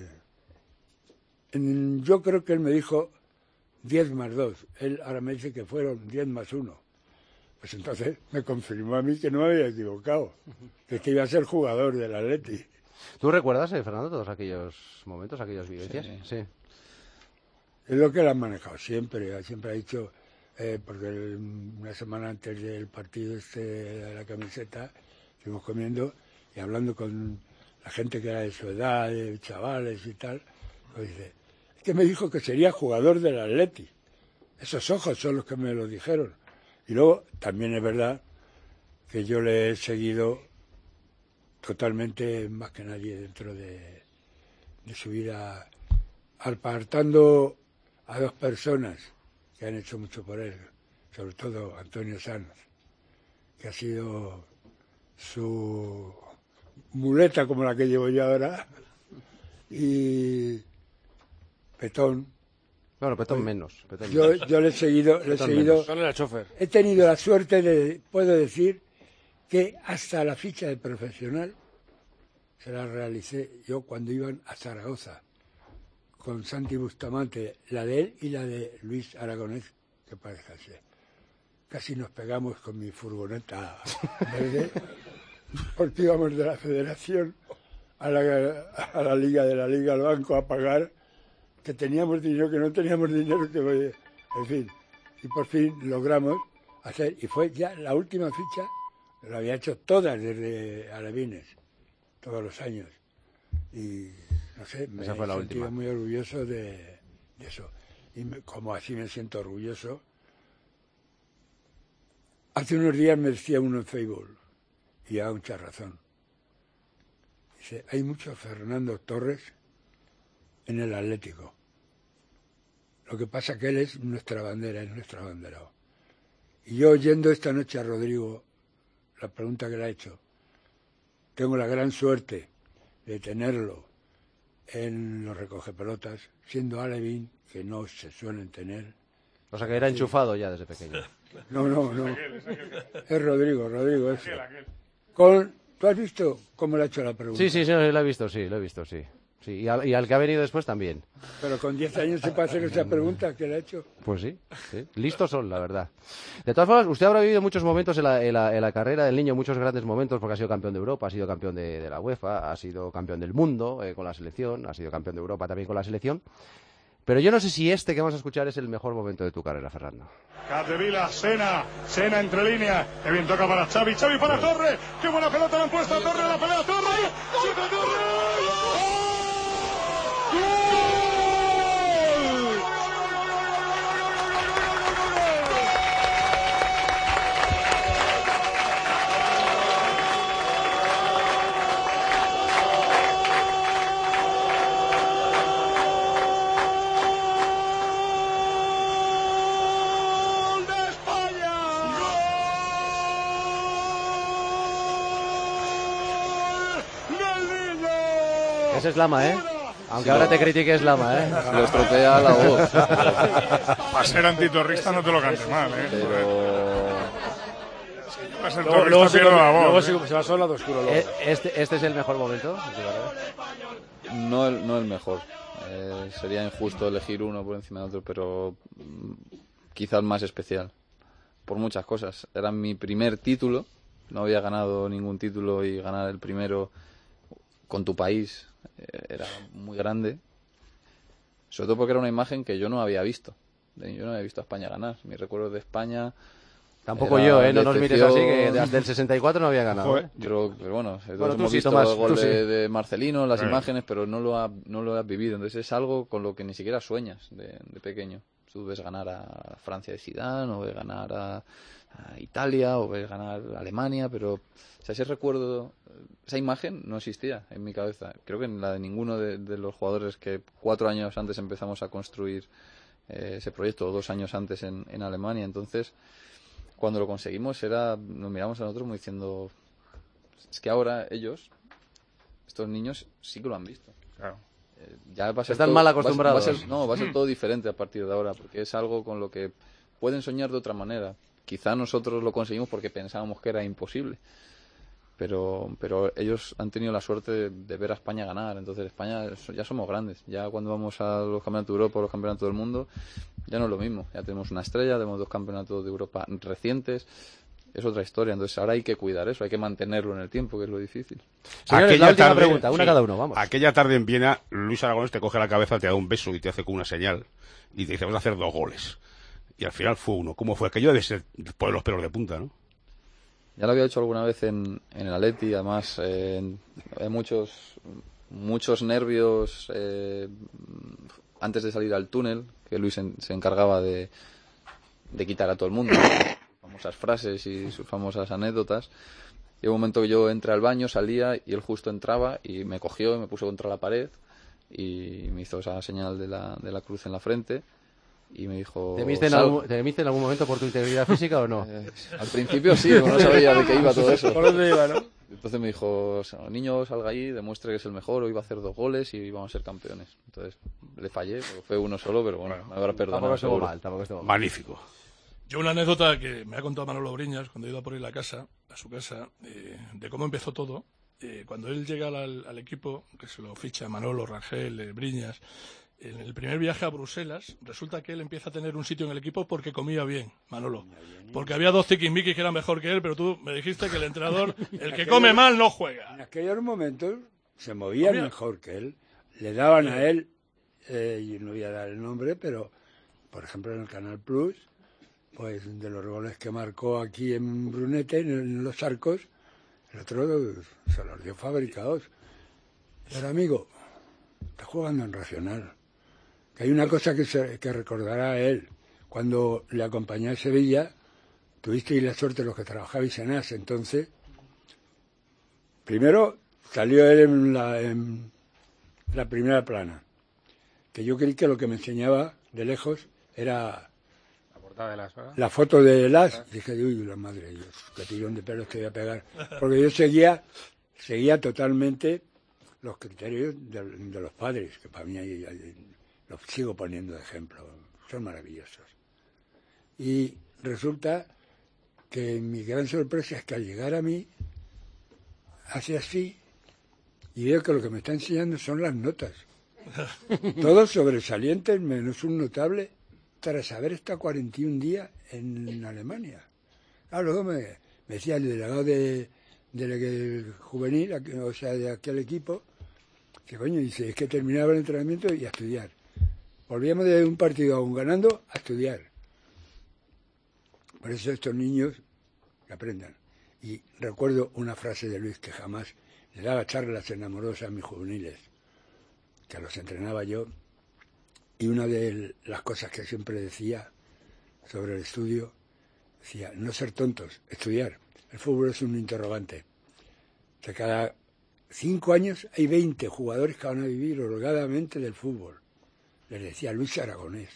S16: en, yo creo que él me dijo diez más dos. Él ahora me dice que fueron diez más uno. Pues entonces me confirmó a mí que no me había equivocado, que, que iba a ser jugador del Atleti.
S1: ¿Tú recuerdas, eh, Fernando, todos aquellos momentos, aquellas vivencias?
S2: Sí.
S1: Sí.
S16: Es lo que él ha manejado siempre, siempre ha dicho, eh, porque el, una semana antes del partido este de la camiseta, estuvimos comiendo y hablando con la gente que era de su edad, de chavales y tal, pues dice, es que me dijo que sería jugador del Atleti. Esos ojos son los que me lo dijeron. Y luego, también es verdad que yo le he seguido totalmente, más que nadie, dentro de, de su vida, apartando a dos personas que han hecho mucho por él, sobre todo Antonio Sanz, que ha sido su muleta como la que llevo yo ahora, y Petón.
S1: Bueno, Petón menos. Petón
S16: yo,
S1: menos.
S16: yo le he seguido, le he
S1: Petón
S16: seguido.
S1: menos.
S6: Era el chofer.
S16: He tenido la suerte de, puedo decir, que hasta la ficha de profesional se la realicé yo cuando iban a Zaragoza con Santi Bustamante, la de él y la de Luis Aragonés, que parezcase. Casi nos pegamos con mi furgoneta verde, porque íbamos de la federación a la, a la liga, de la liga al banco a pagar, que teníamos dinero, que no teníamos dinero, que en fin. Y por fin logramos hacer, y fue ya la última ficha, lo había hecho todas desde Alevines, todos los años. Y no sé, me he
S1: Esa fue la
S16: sentido
S1: última.
S16: muy orgulloso de, de eso. Y me, como así me siento orgulloso, hace unos días me decía uno en Facebook, y a mucha razón. Dice, hay mucho Fernando Torres en el Atlético. Lo que pasa que él es nuestra bandera, es nuestro abanderado. Y yo oyendo esta noche a Rodrigo, la pregunta que le ha hecho, tengo la gran suerte de tenerlo en los recogepelotas, siendo Alevín, que no se suelen tener.
S1: O sea que era
S16: Sí.
S1: enchufado ya desde pequeño.
S16: No, no, no.
S4: Aquel, es aquel.
S16: Es Rodrigo, Rodrigo, eso.
S4: Aquel, aquel.
S16: Con ¿Tú has visto cómo le ha hecho la pregunta?
S1: Sí, sí, sí, lo he visto, sí, lo he visto, sí. sí y, al, y al que ha venido después también.
S16: Pero con diez años se puede hacer esa pregunta que le ha hecho.
S1: Pues sí, sí, listos son, la verdad. De todas formas, usted habrá vivido muchos momentos en la, en, la, en la carrera del niño, muchos grandes momentos, porque ha sido campeón de Europa, ha sido campeón de, de la UEFA, ha sido campeón del mundo eh, con la selección, ha sido campeón de Europa también con la selección. Pero yo no sé si este que vamos a escuchar es el mejor momento de tu carrera, Fernando.
S17: Capdevila, Sena, Sena entre líneas, que bien toca para Xavi, Xavi para Torre, qué buena pelota le han puesto a Torre, la pelea Torre, ¡chuta Torre!
S1: Ese es Lama, ¿eh? Aunque sí, ahora te critiques Lama, ¿eh?
S2: Lo estropea la voz.
S4: Para ser antitorrista no te lo cantes mal, ¿eh?
S2: Pero...
S4: Para ser
S6: luego,
S4: torrista
S6: luego
S4: pierdo la voz.
S6: Luego
S4: ¿eh?
S6: se, se va solo a dos oscuro. Luego.
S1: Este, ¿Este es el mejor momento?
S2: No el, no el mejor. Eh, sería injusto elegir uno por encima de otro, pero mm, quizás más especial. Por muchas cosas. Era mi primer título. No había ganado ningún título y ganar el primero con tu país era muy grande, sobre todo porque era una imagen que yo no había visto. Yo no había visto a España ganar. Mis recuerdos de España...
S1: Tampoco yo, ¿eh? No nos mires así, que desde el sesenta y cuatro no había ganado. ¿eh?
S2: Pero, pero bueno, todos
S1: bueno,
S2: hemos
S1: sí,
S2: visto
S1: Tomás,
S2: el gol de,
S1: sí.
S2: de Marcelino, las
S1: sí.
S2: imágenes, pero no lo, ha, no lo has vivido. Entonces es algo con lo que ni siquiera sueñas de, de pequeño. Tú ves ganar a Francia de Zidane, o ves ganar a, a Italia, o ves ganar a Alemania, pero o sea, ese recuerdo, esa imagen no existía en mi cabeza. Creo que en la de ninguno de, de los jugadores que cuatro años antes empezamos a construir eh, ese proyecto, o dos años antes en, en Alemania. Entonces, cuando lo conseguimos, era nos miramos a nosotros como diciendo, es que ahora ellos, estos niños, sí que lo han visto.
S4: Claro.
S2: Eh, ya va a ser
S1: Están
S2: todo,
S1: mal acostumbrados.
S2: Va a, va a ser, no, va a ser todo diferente a partir de ahora, porque es algo con lo que pueden soñar de otra manera. Quizá nosotros lo conseguimos porque pensábamos que era imposible, pero pero ellos han tenido la suerte de, de ver a España ganar. Entonces España ya somos grandes. Ya cuando vamos a los campeonatos de Europa o los campeonatos del mundo, ya no es lo mismo. Ya tenemos una estrella, tenemos dos campeonatos de Europa recientes. Es otra historia. Entonces ahora hay que cuidar eso, hay que mantenerlo en el tiempo, que es lo difícil.
S1: Señores,
S3: aquella
S1: la última
S3: tarde,
S1: pregunta, una
S3: sí,
S1: cada uno, vamos.
S3: Aquella tarde en Viena, Luis Aragonés te coge la cabeza, te da un beso y te hace con una señal y te dice, vas a hacer dos goles. Y al final fue uno. ¿Cómo fue? Aquello de ser por los pelos de punta, ¿no?
S2: Ya lo había hecho alguna vez en, en el Atleti, además eh, hay muchos muchos nervios eh, antes de salir al túnel, que Luis en, se encargaba de, de quitar a todo el mundo, sus famosas frases y sus famosas anécdotas. Y un momento que yo entré al baño, salía y él justo entraba y me cogió y me puso contra la pared y me hizo esa señal de la, de la cruz en la frente. Y me dijo...
S1: ¿Temiste en, algún, ¿Temiste en algún momento por tu integridad física o no?
S2: Eh, al principio sí, no sabía de qué iba todo eso.
S6: ¿Por dónde iba, no?
S2: Entonces me dijo, niño, salga ahí, demuestre que es el mejor, hoy va a hacer dos goles y vamos a ser campeones. Entonces le fallé, fue uno solo, pero bueno, me habrá perdonado.
S1: Tampoco estuvo
S2: seguro.
S1: mal, tampoco estuvo mal.
S3: Magnífico.
S5: Yo una anécdota que me ha contado Manolo Briñas cuando he ido a por él a casa, a su casa, eh, de cómo empezó todo. Eh, cuando él llega al, al equipo, que se lo ficha Manolo, Rangel, eh, Briñas, en el primer viaje a Bruselas, resulta que él empieza a tener un sitio en el equipo porque comía bien, Manolo. Porque había dos tiquismiquis que eran mejor que él, pero tú me dijiste que el entrenador, el que come mal, no juega.
S16: En aquellos momentos se movían
S5: Comía.
S16: mejor que él. Le daban a él, eh, yo no voy a dar el nombre, pero por ejemplo en el Canal Plus, pues de los goles que marcó aquí en Brunete, en, en los Arcos, el otro se los dio fabricados. Pero amigo, está jugando en Racional. Que hay una cosa que, se, que recordará a él. Cuando le acompañé a Sevilla, tuvisteis la suerte los que trabajabais en A S, entonces, primero salió él en la, en la primera plana, que yo creí que lo que me enseñaba de lejos era
S6: La portada de las horas.
S16: la foto de Las. Dije, uy, la madre de Dios, qué tirón de pelos te voy a pegar. Porque yo seguía, seguía totalmente los criterios de, de los padres, que para mí hay, hay, los sigo poniendo de ejemplo, son maravillosos. Y resulta que mi gran sorpresa es que al llegar a mí, hace así y veo que lo que me está enseñando son las notas. Todos sobresalientes, menos un notable, tras haber estado cuarenta y un días en Alemania. Ah, luego me, me decía el delegado de, de, de juvenil, o sea, de aquel equipo, que coño, dice, es que terminaba el entrenamiento y a estudiar. Volvíamos de un partido aún ganando a estudiar. Por eso estos niños que aprendan. Y recuerdo una frase de Luis que jamás le daba charlas en amorosas a mis juveniles, que los entrenaba yo, y una de las cosas que siempre decía sobre el estudio, decía, no ser tontos, estudiar. El fútbol es un interrogante. De cada cinco años hay veinte jugadores que van a vivir holgadamente del fútbol. Les decía Luis Aragonés.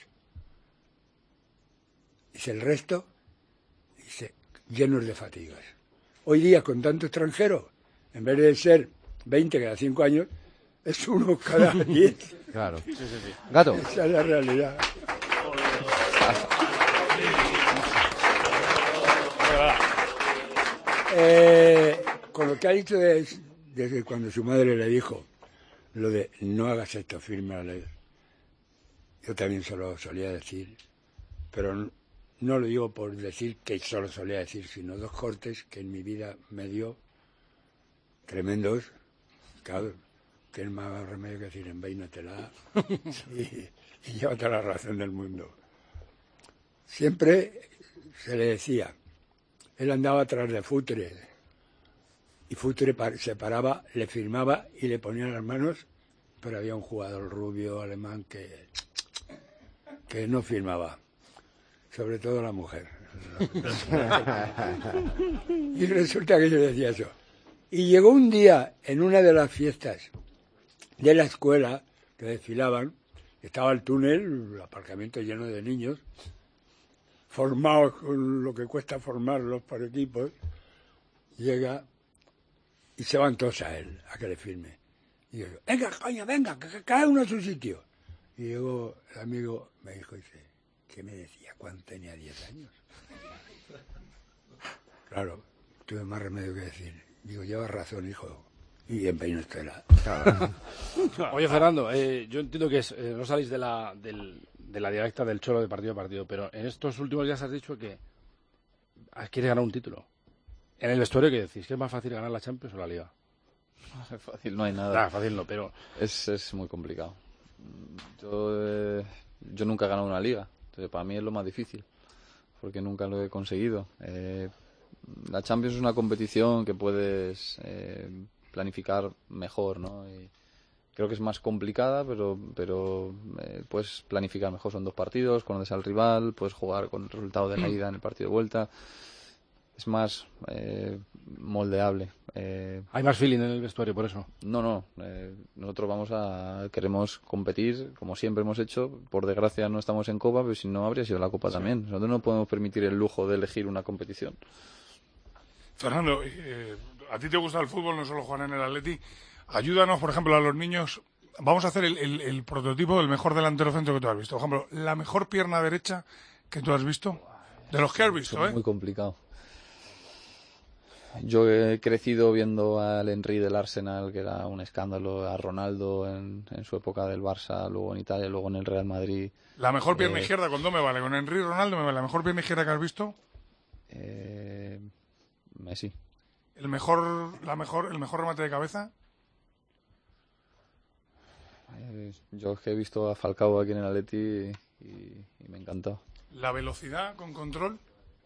S16: Dice, el resto, dice, llenos de fatigas. Hoy día, con tanto extranjero, en vez de ser veinte cada cinco años, es uno cada diez.
S1: Claro. Sí, sí, sí. Gato.
S16: Esa es la realidad. eh, con lo que ha dicho de, desde cuando su madre le dijo lo de no hagas esto, fírmale. Yo también se lo solía decir, pero no, no lo digo por decir que solo solía decir, sino dos cortes que en mi vida me dio tremendos, claro, que es más remedio que decir envaínatela y, y llévate la razón del mundo. Siempre se le decía, él andaba atrás de Futre, y Futre se paraba, le firmaba y le ponía las manos, pero había un jugador rubio alemán que, que no firmaba, sobre todo la mujer. Y resulta que yo decía eso. Y llegó un día, en una de las fiestas de la escuela, que desfilaban, estaba el túnel, el aparcamiento lleno de niños, formados con lo que cuesta formarlos por equipos, llega y se van todos a él, a que le firme. Y yo, venga, coño, venga, que cada uno a su sitio. Y luego el amigo me dijo, dice, ¿qué me decía cuando tenía diez años? Claro, tuve más remedio que decir. Digo, llevas razón, hijo. Y en Peñastela. Claro.
S6: Oye, Fernando, eh, yo entiendo que es, eh, no salís de la, del, de la dialecta del cholo de partido a partido, pero en estos últimos días has dicho que quieres ganar un título. En el vestuario, ¿qué decís? ¿Que es más fácil ganar la Champions o la Liga?
S2: Fácil no hay nada.
S6: Nah, fácil no, pero...
S2: Es, es muy complicado. Yo, eh, yo nunca he ganado una Liga, entonces para mí es lo más difícil, porque nunca lo he conseguido. Eh, la Champions es una competición que puedes eh, planificar mejor, ¿no? Y creo que es más complicada, pero pero eh, puedes planificar mejor. Son dos partidos, conoces al rival, puedes jugar con el resultado de la ida en el partido de vuelta. Es más eh, moldeable. Eh,
S6: ¿Hay más feeling en el vestuario por eso?
S2: No, no. Eh, nosotros vamos a queremos competir, como siempre hemos hecho. Por desgracia no estamos en Copa, pero si no habría sido la Copa sí. también. Nosotros no podemos permitir el lujo de elegir una competición.
S4: Fernando, eh, a ti te gusta el fútbol, no solo jugar en el Atleti. Ayúdanos, por ejemplo, a los niños. Vamos a hacer el, el, el prototipo del mejor delantero centro que tú has visto. Por ejemplo, la mejor pierna derecha que tú has visto. De los que has visto,
S2: es
S4: ¿eh?
S2: Muy complicado. Yo he crecido viendo al Henry del Arsenal, que era un escándalo, a Ronaldo en, en su época del Barça, luego en Italia, luego en el Real Madrid.
S4: La mejor pierna
S2: eh,
S4: izquierda, ¿con dónde me vale? ¿Con Henry y Ronaldo me vale? ¿La mejor pierna izquierda que has visto?
S2: Eh, Messi.
S4: ¿El mejor, la mejor, el mejor remate de cabeza?
S2: Eh, yo es que he visto a Falcao aquí en el Atleti y, y, y me encantó.
S4: ¿La velocidad con control?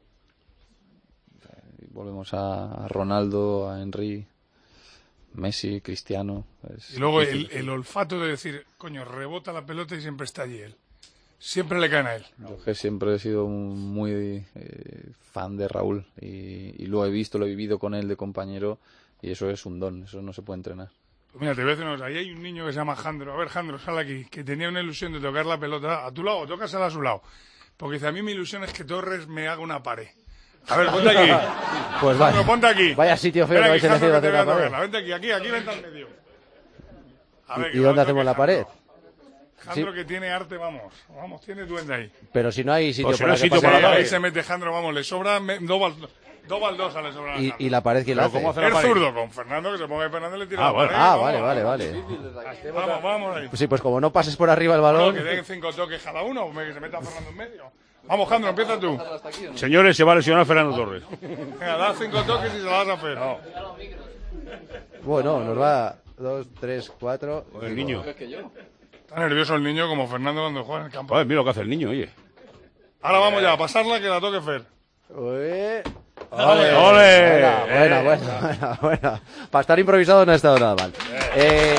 S2: Volvemos a Ronaldo, a Henry, Messi, Cristiano. Es
S4: y luego
S2: difícil.
S4: el, el olfato de decir, coño, rebota la pelota y siempre está allí él. Siempre le caen a él.
S2: Yo que siempre he sido muy eh, fan de Raúl y, y lo he visto, lo he vivido con él de compañero y eso es un don, eso no se puede entrenar.
S4: Pues mira, te voy a decir una cosa, ahí hay un niño que se llama Jandro. A ver, Jandro, sal aquí, que tenía una ilusión de tocar la pelota a tu lado o tócasela a su lado. Porque dice, a mí mi ilusión es que Torres me haga una pared. A ver, ponte aquí.
S1: Pues vaya.
S4: Jandro, ponte aquí.
S1: Vaya sitio feo que vais a elegido hacer la pared.
S4: Vente aquí, aquí, aquí, vente al medio. A ver,
S1: ¿Y, ¿y dónde hacemos la pared?
S4: Jandro
S1: Sí.
S4: que tiene arte, vamos. Vamos, tiene duende ahí.
S1: Pero si no hay sitio
S4: Pues si
S1: para
S4: no
S1: que
S4: hay sitio
S1: pase
S4: para
S1: la
S4: ahí
S1: pared.
S4: se mete Jandro, vamos, le sobra me- dos bal- Dos baldosas le sobran
S1: Y,
S4: las
S1: y la pared que la hace.
S4: Es zurdo, con Fernando, que se ponga ahí Fernando y le tira
S1: Ah,
S4: la
S1: vale.
S4: pared.
S1: Ah,
S4: vamos.
S1: vale, vale, vale.
S4: Vamos, vamos ahí.
S1: Pues sí, pues como no pases por arriba el balón.
S4: No, que den cinco toques cada uno, que se meta Fernando en medio. Vamos, Jandro, empieza tú.
S3: Señores, se va a lesionar Fernando Torres.
S4: Venga, da cinco toques y se lo vas a hacer. No.
S1: Bueno, nos va dos, tres, cuatro.
S3: El niño.
S4: Está nervioso el niño como Fernando cuando juega en el campo.
S3: Joder, mira lo que hace el niño, oye.
S4: Ahora vamos ya a pasarla, que la toque Fer.
S1: ¡Ole!
S3: ¡Ole!
S1: Buena, buena, buena, buena, buena. Para estar improvisado no ha estado nada mal. Eh,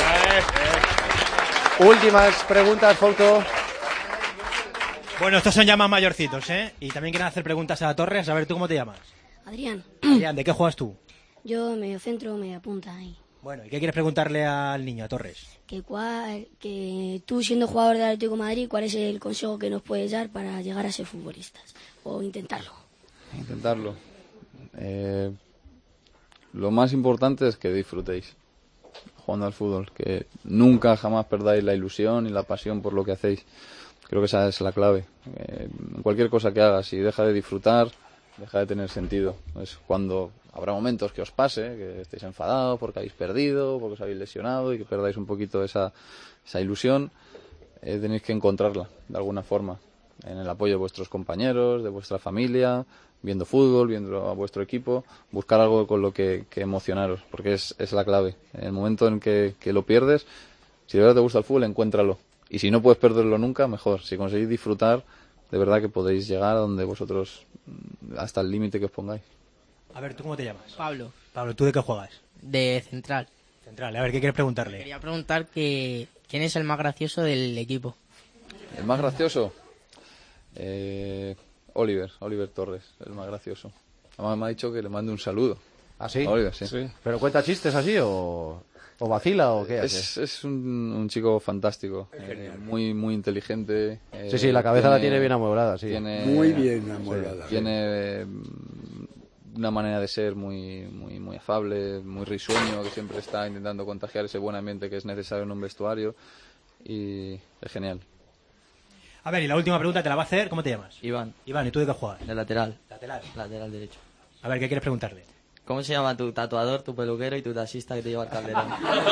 S1: últimas preguntas, Fouto.
S13: Bueno, estos son ya más mayorcitos, ¿eh? Y también quieren hacer preguntas a Torres. A ver, ¿tú cómo te llamas?
S14: Adrián,
S13: Adrián, ¿de qué juegas tú?
S14: yo medio centro, media punta ahí.
S13: Bueno, ¿y qué quieres preguntarle al niño, a Torres?
S14: Que, cuál, que tú, siendo jugador del Atlético de Madrid, ¿cuál es el consejo que nos puedes dar para llegar a ser futbolistas? O intentarlo.
S2: Intentarlo. Eh, lo más importante es que disfrutéis jugando al fútbol, que nunca jamás perdáis la ilusión y la pasión por lo que hacéis. Creo que esa es la clave. Eh, en cualquier cosa que hagas, si deja de disfrutar, deja de tener sentido. Es cuando habrá momentos que os pase, que estéis enfadados porque habéis perdido, porque os habéis lesionado y que perdáis un poquito esa, esa ilusión. Eh, tenéis que encontrarla de alguna forma, en el apoyo de vuestros compañeros, de vuestra familia, viendo fútbol, viendo a vuestro equipo, buscar algo con lo que, que emocionaros, porque es, es la clave. En el momento en que, que lo pierdes, si de verdad te gusta el fútbol, encuéntralo. Y si no puedes perderlo nunca, mejor. Si conseguís disfrutar, de verdad que podéis llegar a donde vosotros, hasta el límite que os pongáis.
S13: A ver, ¿tú cómo te llamas?
S18: Pablo,
S13: Pablo, ¿tú de qué juegas?
S18: de Central.
S13: Central, a ver, ¿qué quieres preguntarle?
S18: Quería preguntar que quién es el más gracioso del equipo.
S2: ¿El más gracioso? Eh, Oliver, Oliver Torres, el más gracioso. Además me ha dicho que le mande un saludo.
S1: ¿Ah, sí?
S2: Oliver, sí. sí.
S1: ¿Pero cuenta chistes así o, o vacila o qué hace?
S2: Es, es un, un chico fantástico, eh, muy muy inteligente. Eh,
S1: Sí, sí, la cabeza la tiene bien amueblada, sí.
S2: Tiene,
S16: Muy bien amueblada.
S2: sí, tiene eh, una manera de ser muy, muy, muy afable, muy risueño, que siempre está intentando contagiar ese buen ambiente que es necesario en un vestuario. Y es genial.
S13: A ver, y la última pregunta te la va a hacer, ¿cómo te llamas?
S18: Iván,
S13: Iván, ¿y tú de qué juegas?
S18: de lateral.
S13: Lateral.
S18: Lateral derecho.
S13: A ver, ¿qué quieres preguntarle?
S18: ¿Cómo se llama tu tatuador, tu peluquero y tu taxista que te lleva al Calderón?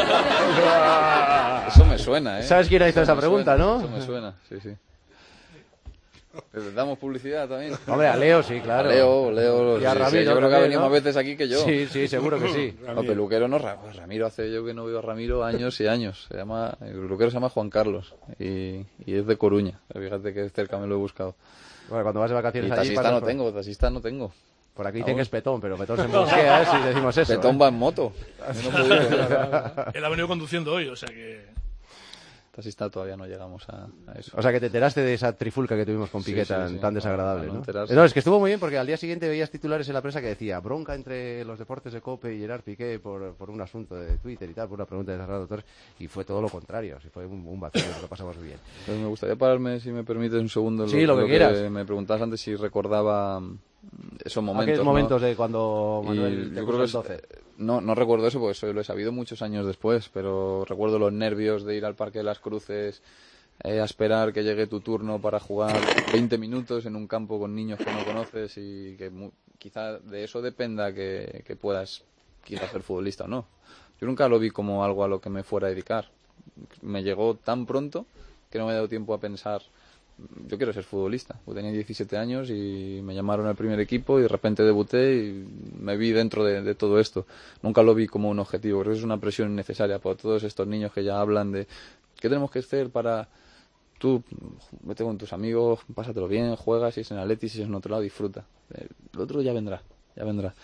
S2: Eso me suena, ¿eh?
S1: ¿Sabes quién hizo
S2: Eso
S1: esa
S2: me
S1: pregunta,
S2: suena,
S1: no?
S2: Eso me suena, sí, sí. ¿Le damos publicidad también?
S1: Hombre, a Leo sí, claro.
S2: A Leo, Leo.
S1: Y a
S2: sí, sí,
S1: Ramiro
S2: yo creo que ha
S1: también,
S2: venido
S1: ¿no?
S2: más veces aquí que yo.
S1: Sí, sí, seguro que sí.
S2: No, peluquero no, Ra- Ramiro hace yo que no veo a Ramiro años y años. Se llama, el peluquero se llama Juan Carlos y, y es de Coruña. Fíjate que cerca me lo he buscado.
S1: Bueno, cuando vas de vacaciones
S2: Y
S1: allí...
S2: taxista
S1: pasas
S2: no
S1: por-
S2: tengo, taxista no tengo.
S1: Por aquí
S2: Aún.
S1: dicen que es Petón, pero Petón se mosquea, ¿eh? Si decimos eso.
S2: Petón
S1: ¿eh?
S2: va en moto. Yo no puedo ir.
S5: Él ha venido conduciendo hoy, o sea que...
S2: Taxista todavía no llegamos a, a eso.
S1: O sea, que te enteraste de esa trifulca que tuvimos con
S2: Sí,
S1: Piqué
S2: sí,
S1: tan,
S2: sí.
S1: tan
S2: No,
S1: desagradable,
S2: no
S1: ¿no?
S2: enterarse.
S1: No, es que estuvo muy bien porque al día siguiente veías titulares en la prensa que decía bronca entre los deportes de COPE y Gerard Piqué por, por un asunto de Twitter y tal, por una pregunta de Fernando Torres, y fue todo lo contrario, sí, fue un, un vacío, lo pasamos bien.
S2: Pues me gustaría pararme, si me permites, un segundo. en
S1: Sí, lo que quieras.
S2: Me preguntabas antes si recordaba mm, esos momentos.
S1: Aquellos
S2: ¿no?
S1: momentos de cuando Manuel
S2: Y
S1: te
S2: yo
S1: puso
S2: creo que
S1: el
S2: es-
S1: doce.
S2: no, no recuerdo eso porque eso lo he sabido muchos años después, pero recuerdo los nervios de ir al Parque de las Cruces eh, a esperar que llegue tu turno para jugar veinte minutos en un campo con niños que no conoces y que mu- quizá de eso dependa que, que puedas quizás ser futbolista o no. Yo nunca lo vi como algo a lo que me fuera a dedicar. Me llegó tan pronto que no me he dado tiempo a pensar, yo quiero ser futbolista. Yo tenía diecisiete años y me llamaron al primer equipo y de repente debuté y me vi dentro de, de todo esto. Nunca lo vi como un objetivo, creo que es una presión innecesaria para todos estos niños que ya hablan de qué tenemos que hacer para... Tú, vete con tus amigos, pásatelo bien, juega, si es en Atleti, si es en otro lado, disfruta. El otro ya vendrá, ya vendrá.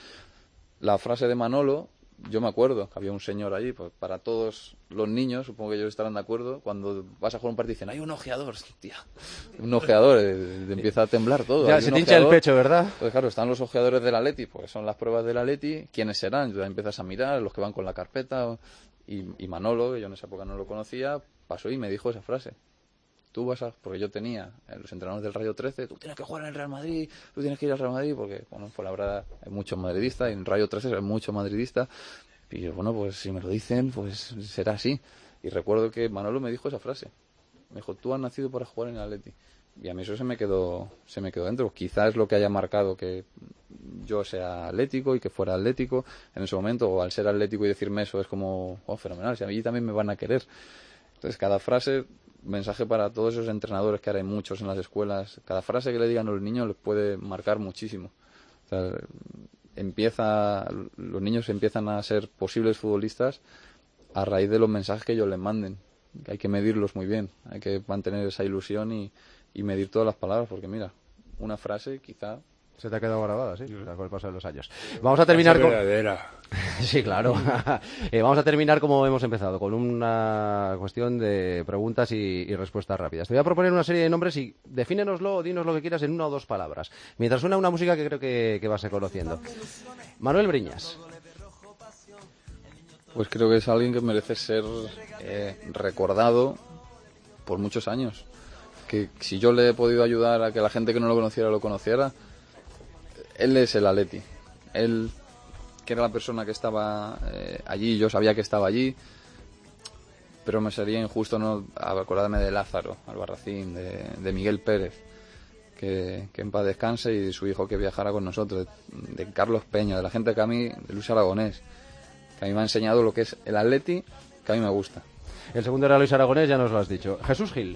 S2: La frase de Manolo, yo me acuerdo que había un señor allí, pues para todos los niños, supongo que ellos estarán de acuerdo, cuando vas a jugar un partido dicen, hay un ojeador, tía, un ojeador, eh, te empieza a temblar todo.
S1: Ya,
S2: Hay
S1: se
S2: un
S1: te hincha el
S2: ojeador.
S1: pecho, ¿verdad?
S2: Pues claro, están los ojeadores del Atleti, pues son las pruebas del Atleti, ¿quiénes serán? Ya empiezas a mirar, los que van con la carpeta, y, y Manolo, que yo en esa época no lo conocía, pasó y me dijo esa frase. Tú vas a, porque yo tenía eh, los entrenadores del Rayo trece, tú tienes que jugar en el Real Madrid, tú tienes que ir al Real Madrid, porque, bueno, pues la verdad hay muchos madridistas, y en Rayo trece hay muchos madridistas, y yo, bueno, pues si me lo dicen, pues será así. Y recuerdo que Manolo me dijo esa frase, me dijo, tú has nacido para jugar en el Atleti, y a mí eso se me quedó se me quedó dentro. Quizás es lo que haya marcado que yo sea atlético y que fuera atlético en ese momento, o al ser atlético y decirme eso es como, oh, fenomenal, si a mí también me van a querer. Entonces cada frase, mensaje para todos esos entrenadores que ahora hay muchos en las escuelas, cada frase que le digan a los niños les puede marcar muchísimo. O sea, empieza, los niños empiezan a ser posibles futbolistas a raíz de los mensajes que ellos les manden. Que hay que medirlos muy bien, hay que mantener esa ilusión y, y medir todas las palabras, porque mira, una frase quizá...
S1: Se te ha quedado grabada, sí, con el paso de los años. Vamos a terminar con... Sí, claro. eh, vamos a terminar como hemos empezado, con una cuestión de preguntas y, y respuestas rápidas. Te voy a proponer una serie de nombres y defínenoslo o dinos lo que quieras en una o dos palabras. Mientras suena una música que creo que, que vas a ir conociendo. Manuel Briñas.
S2: Pues creo que es alguien que merece ser eh, recordado por muchos años. Que si yo le he podido ayudar a que la gente que no lo conociera lo conociera, él es el Atleti. Él, que era la persona que estaba eh, allí, yo sabía que estaba allí, pero me sería injusto no acordarme de Lázaro Albarracín, de, de Miguel Pérez, que, que en paz descanse, y de su hijo que viajara con nosotros, de, de Carlos Peña, de la gente que a mí, de Luis Aragonés, que a mí me ha enseñado lo que es el Atleti, que a mí me gusta.
S1: El segundo era Luis Aragonés, ya nos lo has dicho. Jesús Gil.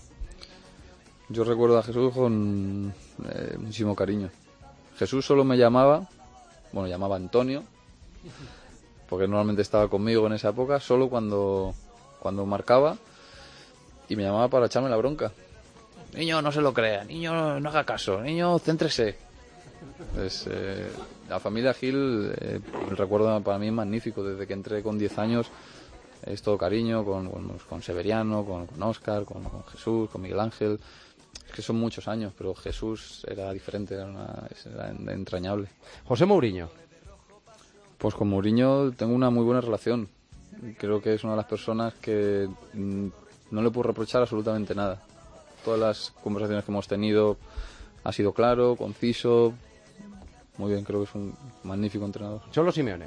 S2: Yo recuerdo a Jesús con eh, muchísimo cariño. Jesús solo me llamaba, bueno, llamaba Antonio, porque normalmente estaba conmigo en esa época, solo cuando, cuando marcaba, y me llamaba para echarme la bronca. Niño, no se lo crea, niño, no haga caso, niño, céntrese. Pues, eh, la familia Gil, eh, el recuerdo para mí es magnífico. Desde que entré con diez años es todo cariño, con, con, con Severiano, con, con Óscar, con, con Jesús, con Miguel Ángel. Es que son muchos años, pero Jesús era diferente, era, una, era entrañable.
S1: José Mourinho.
S2: Pues con Mourinho tengo una muy buena relación. Creo que es una de las personas que mm, no le puedo reprochar absolutamente nada. Todas las conversaciones que hemos tenido ha sido claro, conciso. Muy bien, creo que es un magnífico entrenador.
S1: Cholo Simeone.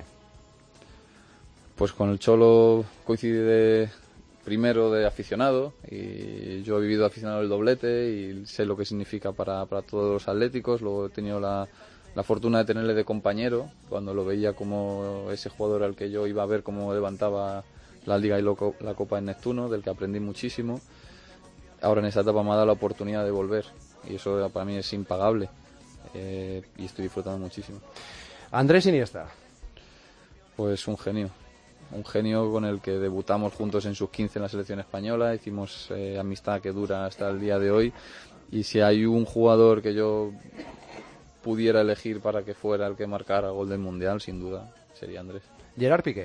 S2: Pues con el Cholo coincide primero de aficionado, y yo he vivido aficionado del doblete y sé lo que significa para, para todos los atléticos. Luego he tenido la, la fortuna de tenerle de compañero, cuando lo veía como ese jugador al que yo iba a ver cómo levantaba la Liga y lo, la Copa en Neptuno, del que aprendí muchísimo. Ahora en esta etapa me ha dado la oportunidad de volver, y eso para mí es impagable. Eh, y estoy disfrutando muchísimo.
S1: Andrés Iniesta.
S2: Pues un genio, un genio con el que debutamos juntos en sus quince en la selección española, hicimos eh, amistad que dura hasta el día de hoy, y si hay un jugador que yo pudiera elegir para que fuera el que marcara el gol del Mundial, sin duda sería Andrés.
S1: Gerard Piqué.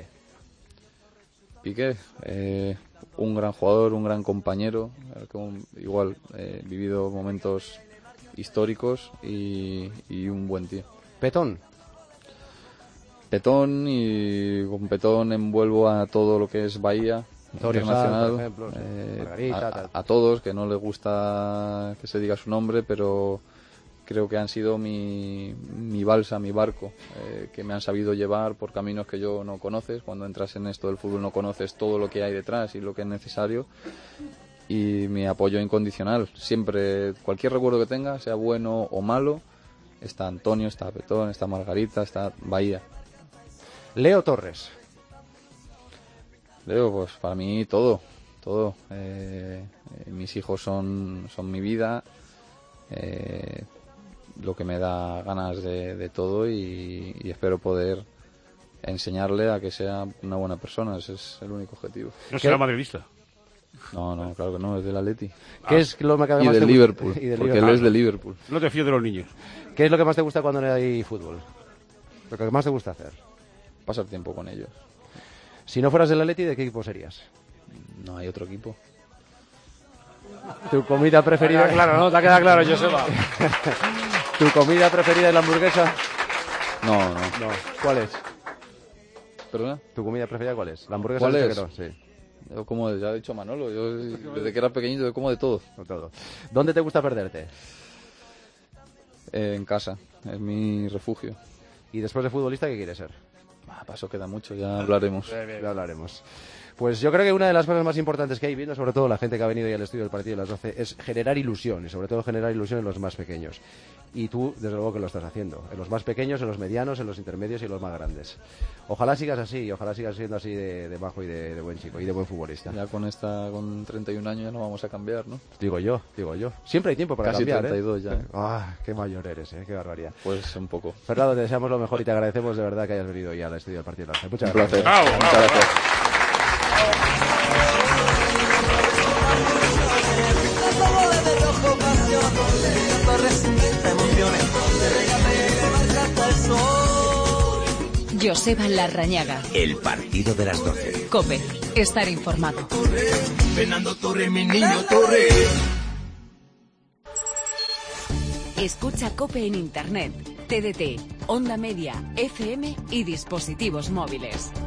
S2: Piqué, eh, un gran jugador, un gran compañero, que igual he eh, vivido momentos históricos y, y un buen tío.
S1: Petón.
S2: Petón, y con Petón envuelvo a todo lo que es Bahía Internacional, por ejemplo, eh, Margarita, a, a todos, que no les gusta que se diga su nombre, pero creo que han sido mi, mi balsa, mi barco, eh, que me han sabido llevar por caminos que yo no conoces. Cuando entras en esto del fútbol no conoces todo lo que hay detrás y lo que es necesario, y mi apoyo incondicional. Siempre, cualquier recuerdo que tenga, sea bueno o malo, está Antonio, está Petón, está Margarita, está Bahía.
S1: Leo Torres.
S2: Leo, pues para mí todo, todo. Eh, eh, mis hijos son, son mi vida, eh, lo que me da ganas de, de todo, y, y espero poder enseñarle a que sea una buena persona. Ese es el único objetivo.
S3: ¿No será madridista?
S2: No, no, claro que no, es del Atleti.
S1: ¿Qué
S2: ah.
S1: es lo que más
S2: y del
S1: te
S2: Liverpool,
S1: y del
S2: porque
S1: Liverpool.
S2: él es de Liverpool.
S3: No te fío de los niños.
S1: ¿Qué es lo que más te gusta cuando no hay fútbol? Lo que más te gusta hacer.
S2: Pasar tiempo con ellos.
S1: Si no fueras del Atleti, ¿de qué equipo serías?
S2: No hay otro equipo.
S1: ¿Tu comida preferida?
S6: Te ha quedado claro, ¿no? Te ha quedado claro, Joseba.
S1: ¿Tu comida preferida es la hamburguesa?
S2: No, no.
S1: No. ¿Cuál es?
S2: ¿Perdona?
S1: ¿Tu comida preferida cuál es? ¿La hamburguesa?
S2: ¿Cuál es?
S1: Que no? Sí.
S2: Yo como, ya ha dicho Manolo, yo desde que era pequeñito yo como de todo.
S1: De todo. ¿Dónde te gusta perderte?
S2: Eh, en casa, es mi refugio.
S1: ¿Y después de futbolista qué quieres ser?
S2: Ah, para eso queda mucho, ya hablaremos.
S1: Ya hablaremos. Pues yo creo que una de las cosas más importantes que hay, viendo sobre todo la gente que ha venido hoy al estudio del partido de las doce, es generar ilusión, y sobre todo generar ilusión en los más pequeños. Y tú, desde luego que lo estás haciendo, en los más pequeños, en los medianos, en los intermedios y en los más grandes. Ojalá sigas así, y ojalá sigas siendo así de, de majo y de, de buen chico, y de buen futbolista.
S2: Ya con esta, con treinta y un años ya no vamos a cambiar, ¿no?
S1: Digo yo, digo yo. Siempre hay tiempo para
S2: Casi
S1: cambiar,
S2: treinta y dos
S1: ¿eh?
S2: ya. ¿eh?
S1: Ah, qué mayor eres, ¿eh? Qué barbaridad.
S2: Pues un poco.
S1: Fernando, te deseamos lo mejor y te agradecemos de verdad que hayas venido hoy al estudio del partido de las doce. Muchas
S2: Un
S1: gracias.
S2: placer.
S1: Bravo,
S2: Muchas
S1: bravo,
S2: gracias.
S11: Joseba Larrañaga.
S12: El partido de las doce.
S11: COPE. Estar informado.
S7: Fernando Torres, mi niño Torres.
S11: Escucha COPE en Internet, T D T, Onda Media, F M y dispositivos móviles.